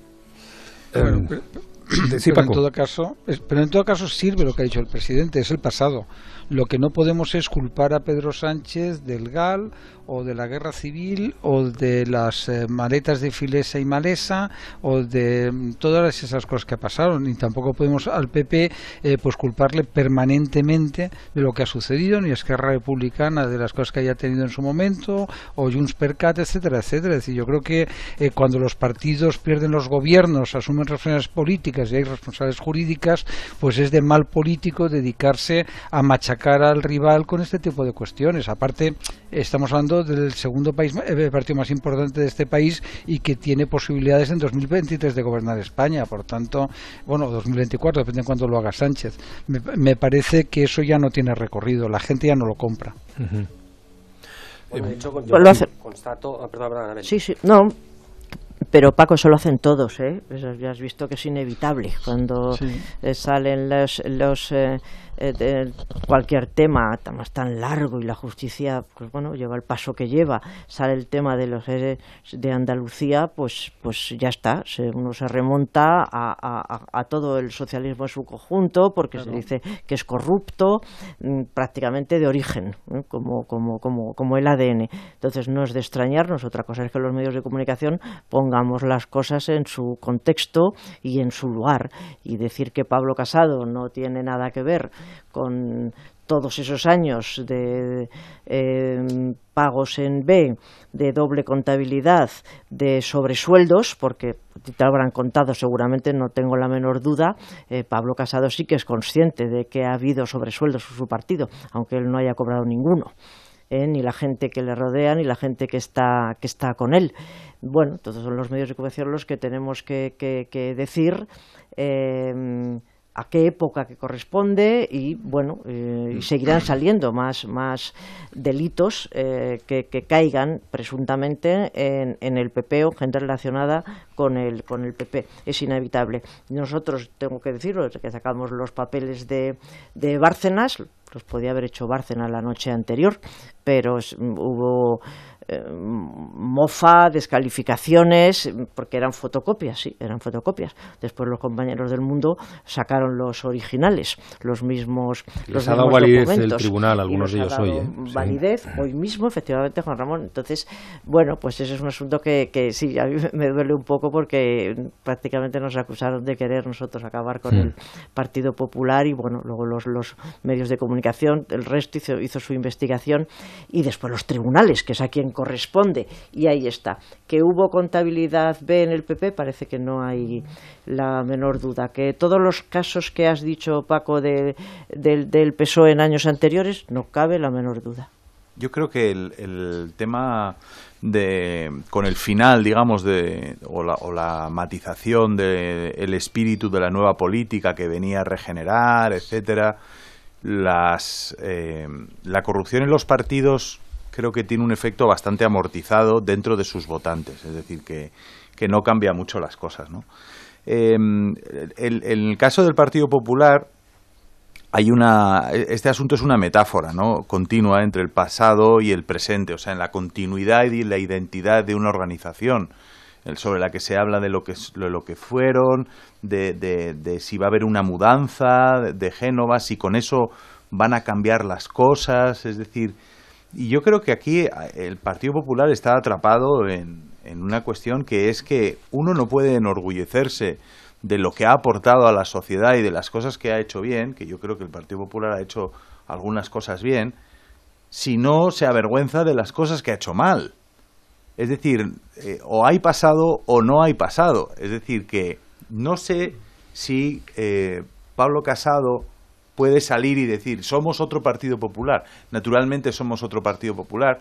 Bueno, um, pero, sí, pero Paco. en todo caso, es, pero en todo caso sirve lo que ha dicho el presidente, es el pasado. Lo que no podemos es culpar a Pedro Sánchez del G A L o de la guerra civil o de las eh, maletas de Filesa y Malesa o de mm, todas esas cosas que pasaron, y tampoco podemos al P P eh, pues culparle permanentemente de lo que ha sucedido, ni a Esquerra Republicana de las cosas que haya tenido en su momento, o Junts per Cat, etcétera, etcétera. Es decir, yo creo que eh, cuando los partidos pierden los gobiernos, asumen responsabilidades políticas y hay responsabilidades jurídicas, pues es de mal político dedicarse a machacar al rival con este tipo de cuestiones. Aparte, estamos hablando del segundo país, el partido más importante de este país y que tiene posibilidades en dos mil veintitrés de gobernar España. Por tanto, bueno, dos mil veinticuatro, depende de cuándo lo haga Sánchez. Me, me parece que eso ya no tiene recorrido, la gente ya no lo compra. Uh-huh. Bueno, de hecho, yo pues lo hace... constato... Oh, perdón, perdón, perdón. Sí, sí, no... Pero Paco, eso lo hacen todos, ¿eh? Eso ya has visto que es inevitable. Cuando sí. eh, salen los, los eh, eh, de cualquier tema más tan largo y la justicia, pues bueno, lleva el paso que lleva, sale el tema de los eh, de Andalucía, pues pues ya está. Se, uno se remonta a, a, a todo el socialismo en su conjunto, porque claro. se dice que es corrupto, m, prácticamente de origen, ¿eh? como, como, como, como el A D N. Entonces no es de extrañarnos. Otra cosa es que los medios de comunicación pongamos las cosas en su contexto y en su lugar, y decir que Pablo Casado no tiene nada que ver con todos esos años de eh, pagos en B, de doble contabilidad, de sobresueldos, porque te habrán contado seguramente, no tengo la menor duda, eh, Pablo Casado sí que es consciente de que ha habido sobresueldos en su partido, aunque él no haya cobrado ninguno. Eh, ni la gente que le rodea, ni la gente que está que está con él. Bueno, todos son los medios de comunicación los que tenemos que, que, que decir eh, a qué época que corresponde, y bueno, eh, y seguirán saliendo más, más delitos eh, que, que caigan presuntamente en, en el P P o gente relacionada con el, con el P P. Es inevitable. Nosotros, tengo que decirlo, desde que sacamos los papeles de, de Bárcenas, los podía haber hecho Bárcenas la noche anterior, pero hubo eh, mofa, descalificaciones, porque eran fotocopias, sí, eran fotocopias. Después los compañeros del Mundo sacaron los originales, los mismos, les los ha dado mismos validez documentos. el tribunal, algunos de Y ellos les ha hoy. dado ¿eh? Validez Sí. hoy mismo, efectivamente, Juan Ramón. Entonces, bueno, pues ese es un asunto que, que sí, a mí me duele un poco porque prácticamente nos acusaron de querer nosotros acabar con Sí. el Partido Popular y, bueno, luego los, los medios de comunicación, el resto hizo, hizo su investigación y después los tribunales, que es a quien corresponde, y ahí está. Que hubo contabilidad B en el P P, parece que no hay la menor duda. Que todos los casos que has dicho, Paco, de, del, del P S O E en años anteriores, no cabe la menor duda. Yo creo que el, el tema de con el final, digamos, de o la, o la matización del espíritu de la nueva política que venía a regenerar, etcétera, las eh, la corrupción en los partidos creo que tiene un efecto bastante amortizado dentro de sus votantes, es decir, que, que no cambia mucho las cosas, ¿no? Eh, el, el caso del Partido Popular, hay una este asunto es una metáfora, ¿no?, continua entre el pasado y el presente, o sea, en la continuidad y la identidad de una organización, sobre la que se habla de lo que de lo que fueron, de, de, de si va a haber una mudanza de, de Génova, si con eso van a cambiar las cosas, es decir, y yo creo que aquí el Partido Popular está atrapado en, en una cuestión que es que uno no puede enorgullecerse de lo que ha aportado a la sociedad y de las cosas que ha hecho bien, que yo creo que el Partido Popular ha hecho algunas cosas bien, si no se avergüenza de las cosas que ha hecho mal. Es decir, eh, o hay pasado o no hay pasado. Es decir, que no sé si eh, Pablo Casado puede salir y decir, somos otro Partido Popular. Naturalmente somos otro Partido Popular.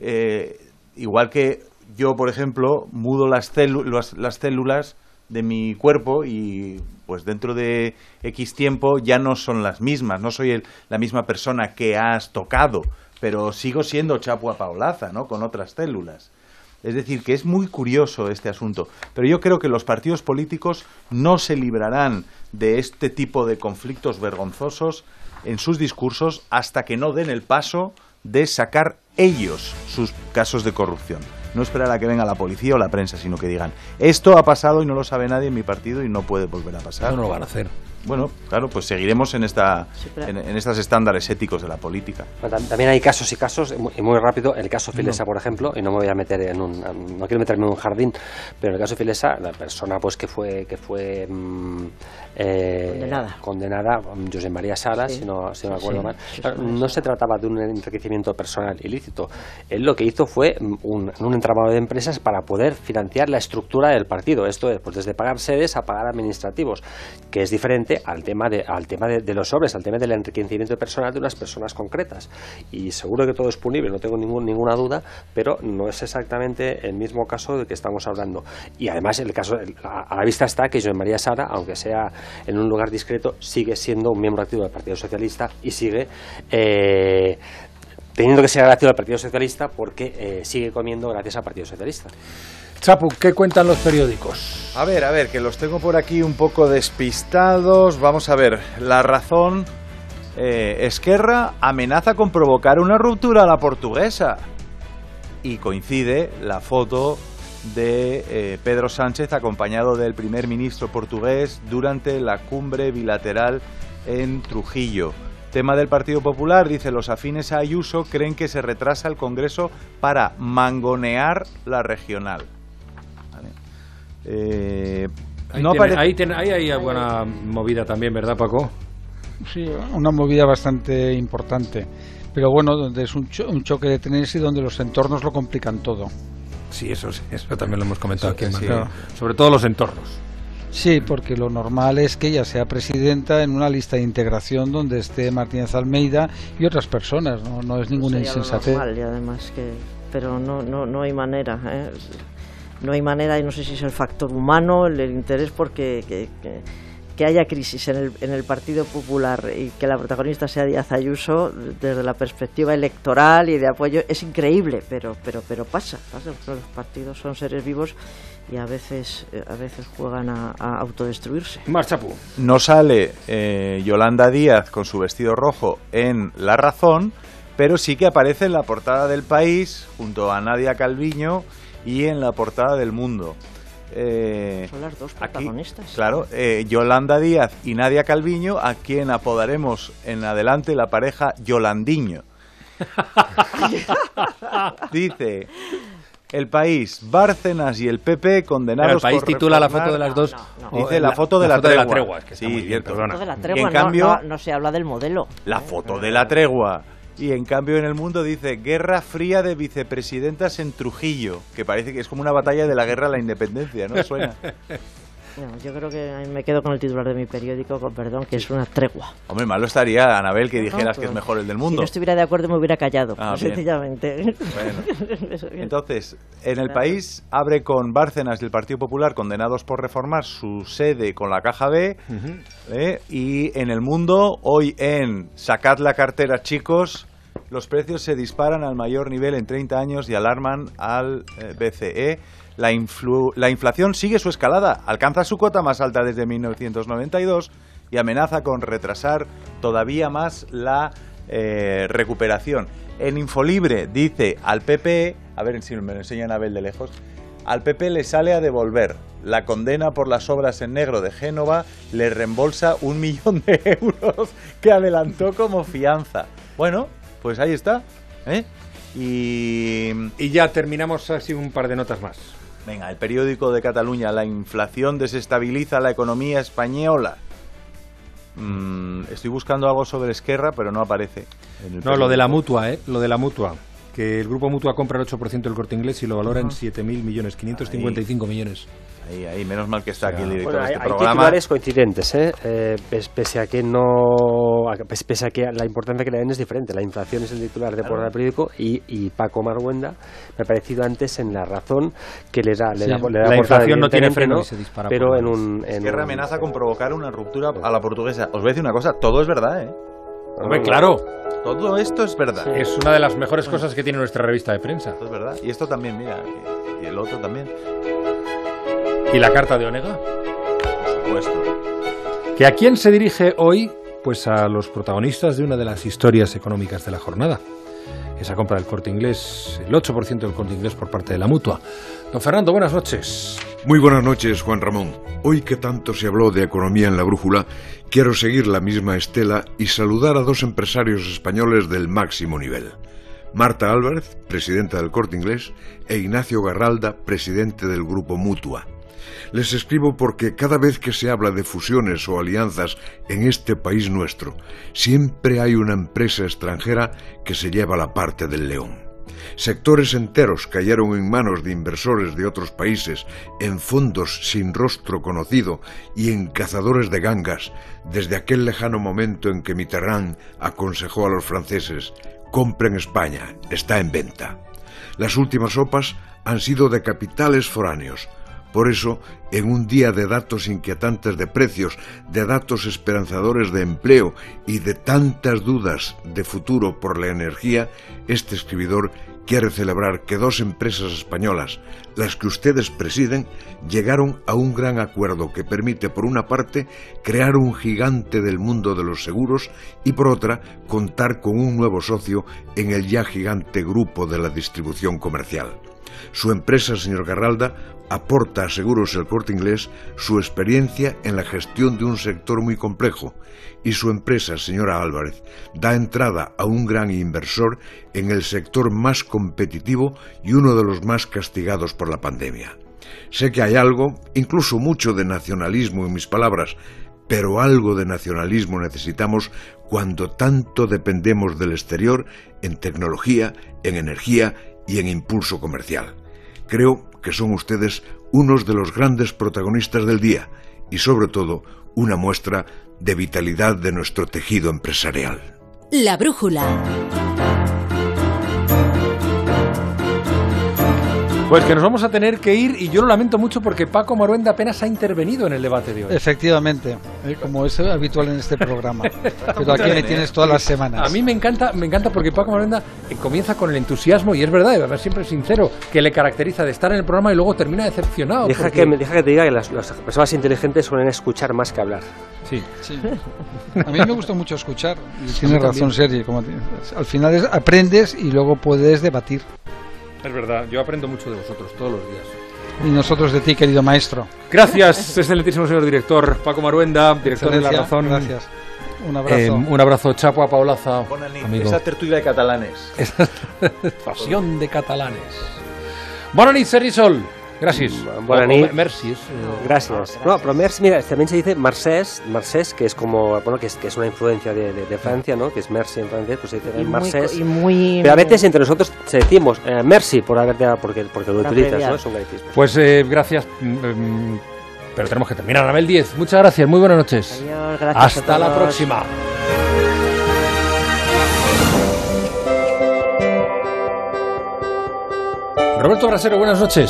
Eh, igual que yo, por ejemplo, mudo las, célu- las, las células de mi cuerpo y pues dentro de X tiempo ya no son las mismas, no soy el, la misma persona que has tocado, pero sigo siendo Chapu Apaolaza, ¿no?, con otras células. Es decir, que es muy curioso este asunto, pero yo creo que los partidos políticos no se librarán de este tipo de conflictos vergonzosos en sus discursos hasta que no den el paso de sacar ellos sus casos de corrupción. No esperar a que venga la policía o la prensa, sino que digan, esto ha pasado y no lo sabe nadie en mi partido y no puede volver a pasar. No lo van a hacer. Bueno, claro, pues seguiremos en esta en, en estos estándares éticos de la política. Bueno, también hay casos y casos, y muy rápido, el caso Filesa, por ejemplo, y no me voy a meter en un, no quiero meterme en un jardín, pero en el caso Filesa, la persona pues que fue que fue mmm, eh, condenada, condenada José María Sala, sí, si no, si no me acuerdo sí, mal, sí, claro, no se trataba de un enriquecimiento personal ilícito. Él lo que hizo fue un, un entramado de empresas para poder financiar la estructura del partido. Esto es, pues desde pagar sedes a pagar administrativos, que es diferente al tema de al tema de, de los sobres, al tema del enriquecimiento personal de unas personas concretas. Y seguro que todo es punible, no tengo ningún, ninguna duda, pero no es exactamente el mismo caso del que estamos hablando. Y además el caso a la vista está que José María Sala, aunque sea en un lugar discreto, sigue siendo un miembro activo del Partido Socialista y sigue eh, teniendo que ser activo del Partido Socialista porque eh, sigue comiendo gracias al Partido Socialista. Chapu, ¿qué cuentan los periódicos? A ver, a ver, que los tengo por aquí un poco despistados. Vamos a ver, La Razón. Eh, Esquerra amenaza con provocar una ruptura a la portuguesa. Y coincide la foto de eh, Pedro Sánchez acompañado del primer ministro portugués durante la cumbre bilateral en Trujillo. Tema del Partido Popular, dice, los afines a Ayuso creen que se retrasa el Congreso para mangonear la regional. Eh, ahí, no tiene, apare... ahí, tiene, ahí hay alguna movida también, ¿verdad, Paco? Sí, una movida bastante importante. Pero bueno, donde es un, cho un choque de trenes y donde los entornos lo complican todo. Sí, eso, eso también lo hemos comentado sí, aquí, sí. Claro. Sobre todo los entornos. Sí, porque lo normal es que ella sea presidenta en una lista de integración donde esté Martínez Almeida y otras personas, no, no es ninguna pues insensatez. Normal, y además que, pero no, no, no hay manera, ¿eh? No hay manera, y no sé si es el factor humano, el, el interés, porque que, que, que haya crisis en el, en el Partido Popular y que la protagonista sea Díaz Ayuso, desde la perspectiva electoral y de apoyo, es increíble, pero pero pero pasa, pasa, los partidos son seres vivos y a veces a veces juegan a, a autodestruirse. Más Chapu. No sale eh, Yolanda Díaz con su vestido rojo en La Razón, pero sí que aparece en la portada del País, junto a Nadia Calviño, y en la portada del Mundo. Eh, Son las dos protagonistas. Aquí, claro, eh, Yolanda Díaz y Nadia Calviño, a quien apodaremos en adelante la pareja Yolandiño. Dice... El País, Bárcenas y el P P condenados. Pero el País por titula reformar... la foto de las dos. No, no, no. Dice la, la foto de la, la, foto tregua. De la tregua. Es que sí, muy bien, cierto. perdona. La foto de la tregua, y en no, cambio, no, no se habla del modelo. La foto de la tregua. Y en cambio en el Mundo dice Guerra Fría de vicepresidentas en Trujillo, que parece que es como una batalla de la guerra a la independencia, ¿no? Suena. No, yo creo que me quedo con el titular de mi periódico, con perdón, que es una tregua. Hombre, malo estaría, Anabel, que dijeras no, que es mejor el del Mundo. Si no estuviera de acuerdo me hubiera callado, ah, sencillamente. Bueno. Entonces, en el País abre con Bárcenas del Partido Popular condenados por reformar su sede con la Caja B. Uh-huh. ¿eh? Y en el Mundo, hoy en Sacad la cartera, chicos, los precios se disparan al mayor nivel en treinta años y alarman al eh, B C E. La, influ- la inflación sigue su escalada, alcanza su cota más alta desde mil novecientos noventa y dos y amenaza con retrasar todavía más la eh, recuperación. En Infolibre dice al P P, a ver si me lo enseñan a ver de lejos, al P P le sale a devolver. La condena por las obras en negro de Génova le reembolsa un millón de euros que adelantó como fianza. Bueno, pues ahí está, ¿eh? Y... y ya terminamos así un par de notas más. Venga, el periódico de Cataluña, la inflación desestabiliza la economía española. Mm, estoy buscando algo sobre Esquerra, pero no aparece. En el no, lo de la Mutua, ¿eh? Lo de la Mutua. Que el Grupo Mutua compra el ocho por ciento del Corte Inglés y lo valora en siete mil millones, quinientos cincuenta y cinco ahí. millones. Ahí, ahí, menos mal que está aquí el director bueno, de este hay, programa. Hay titulares coincidentes, ¿eh? Eh, pese a que no, pese a que la importancia que le den es diferente. La inflación es el titular de Claro. portada del periódico y, y Paco Marguenda me ha parecido antes en La Razón que le da, le sí. da, le da la portada, inflación no tiene freno ¿no? y se dispara. Pero en un, en Esquerra un... amenaza con provocar una ruptura a la portuguesa. Os voy a decir una cosa, todo es verdad, ¿eh? Hombre, claro. Todo esto es verdad. Sí. Es una de las mejores cosas que tiene nuestra revista de prensa. Esto es verdad. Y esto también, mira. Y el otro también. ¿Y la carta de Onega? Por supuesto. ¿Que a quién se dirige hoy? Pues a los protagonistas de una de las historias económicas de la jornada. Esa compra del Corte Inglés, el ocho por ciento del Corte Inglés por parte de la Mutua. Don Fernando, buenas noches. Muy buenas noches, Juan Ramón. Hoy que tanto se habló de economía en la brújula, quiero seguir la misma estela y saludar a dos empresarios españoles del máximo nivel. Marta Álvarez, presidenta del Corte Inglés, e Ignacio Garralda, presidente del Grupo Mutua. Les escribo porque cada vez que se habla de fusiones o alianzas en este país nuestro, siempre hay una empresa extranjera que se lleva la parte del león. Sectores enteros cayeron en manos de inversores de otros países, en fondos sin rostro conocido y en cazadores de gangas, desde aquel lejano momento en que Mitterrand aconsejó a los franceses: compren España, está en venta. Las últimas sopas han sido de capitales foráneos. Por eso, en un día de datos inquietantes de precios, de datos esperanzadores de empleo y de tantas dudas de futuro por la energía, este escribidor quiere celebrar que dos empresas españolas, las que ustedes presiden, llegaron a un gran acuerdo que permite, por una parte, crear un gigante del mundo de los seguros y, por otra, contar con un nuevo socio en el ya gigante grupo de la distribución comercial. Su empresa, señor Garralda, aporta a Seguros El Corte Inglés su experiencia en la gestión de un sector muy complejo, y su empresa, señora Álvarez, da entrada a un gran inversor en el sector más competitivo y uno de los más castigados por la pandemia. Sé que hay algo, incluso mucho de nacionalismo en mis palabras, pero algo de nacionalismo necesitamos cuando tanto dependemos del exterior en tecnología, en energía y en impulso comercial. Creo que son ustedes unos de los grandes protagonistas del día y, sobre todo, una muestra de vitalidad de nuestro tejido empresarial. La brújula. Pues que nos vamos a tener que ir y yo lo lamento mucho porque Paco Maruenda apenas ha intervenido en el debate de hoy. Efectivamente, ¿eh? Como es habitual en este programa. Pero aquí me tienes todas las semanas. A mí me encanta, me encanta porque Paco Maruenda eh, comienza con el entusiasmo y es verdad, de verdad siempre sincero, que le caracteriza de estar en el programa y luego termina decepcionado. Deja, porque... que, deja que te diga que las, las personas inteligentes suelen escuchar más que hablar. Sí. sí. A mí me gusta mucho escuchar. Y tienes razón, Sergi. Como te... Al final es, aprendes y luego puedes debatir. Es verdad, yo aprendo mucho de vosotros todos los días. Y nosotros de ti, querido maestro. Gracias, excelentísimo señor director. Paco Maruenda, director de La Razón. Gracias. Un abrazo. Eh, un abrazo, Chapo, a Paulaza. Amigo. Esa tertulia de catalanes. Esa pasión de catalanes. Bona nit, Sergi Sol. Gràcies. Bona nit. Merci. Eh... Gracias. No, pero merci, mira, también se dice Marcés, Marcés, que es como, bueno, que es, que es una influencia de, de, de Francia, ¿no? Que es merci en francés, pues se dice y Marcés. Muy, y muy, pero a veces entre nosotros se decimos eh, merci por haberte, porque, porque lo utilizas, ¿no? Es un galicismo. Pues eh, gracias. Mm, pero tenemos que terminar, Anabel Díez. Muchas gracias, muy buenas noches. Adiós, gracias. Hasta la próxima. Roberto Brasero, buenas noches.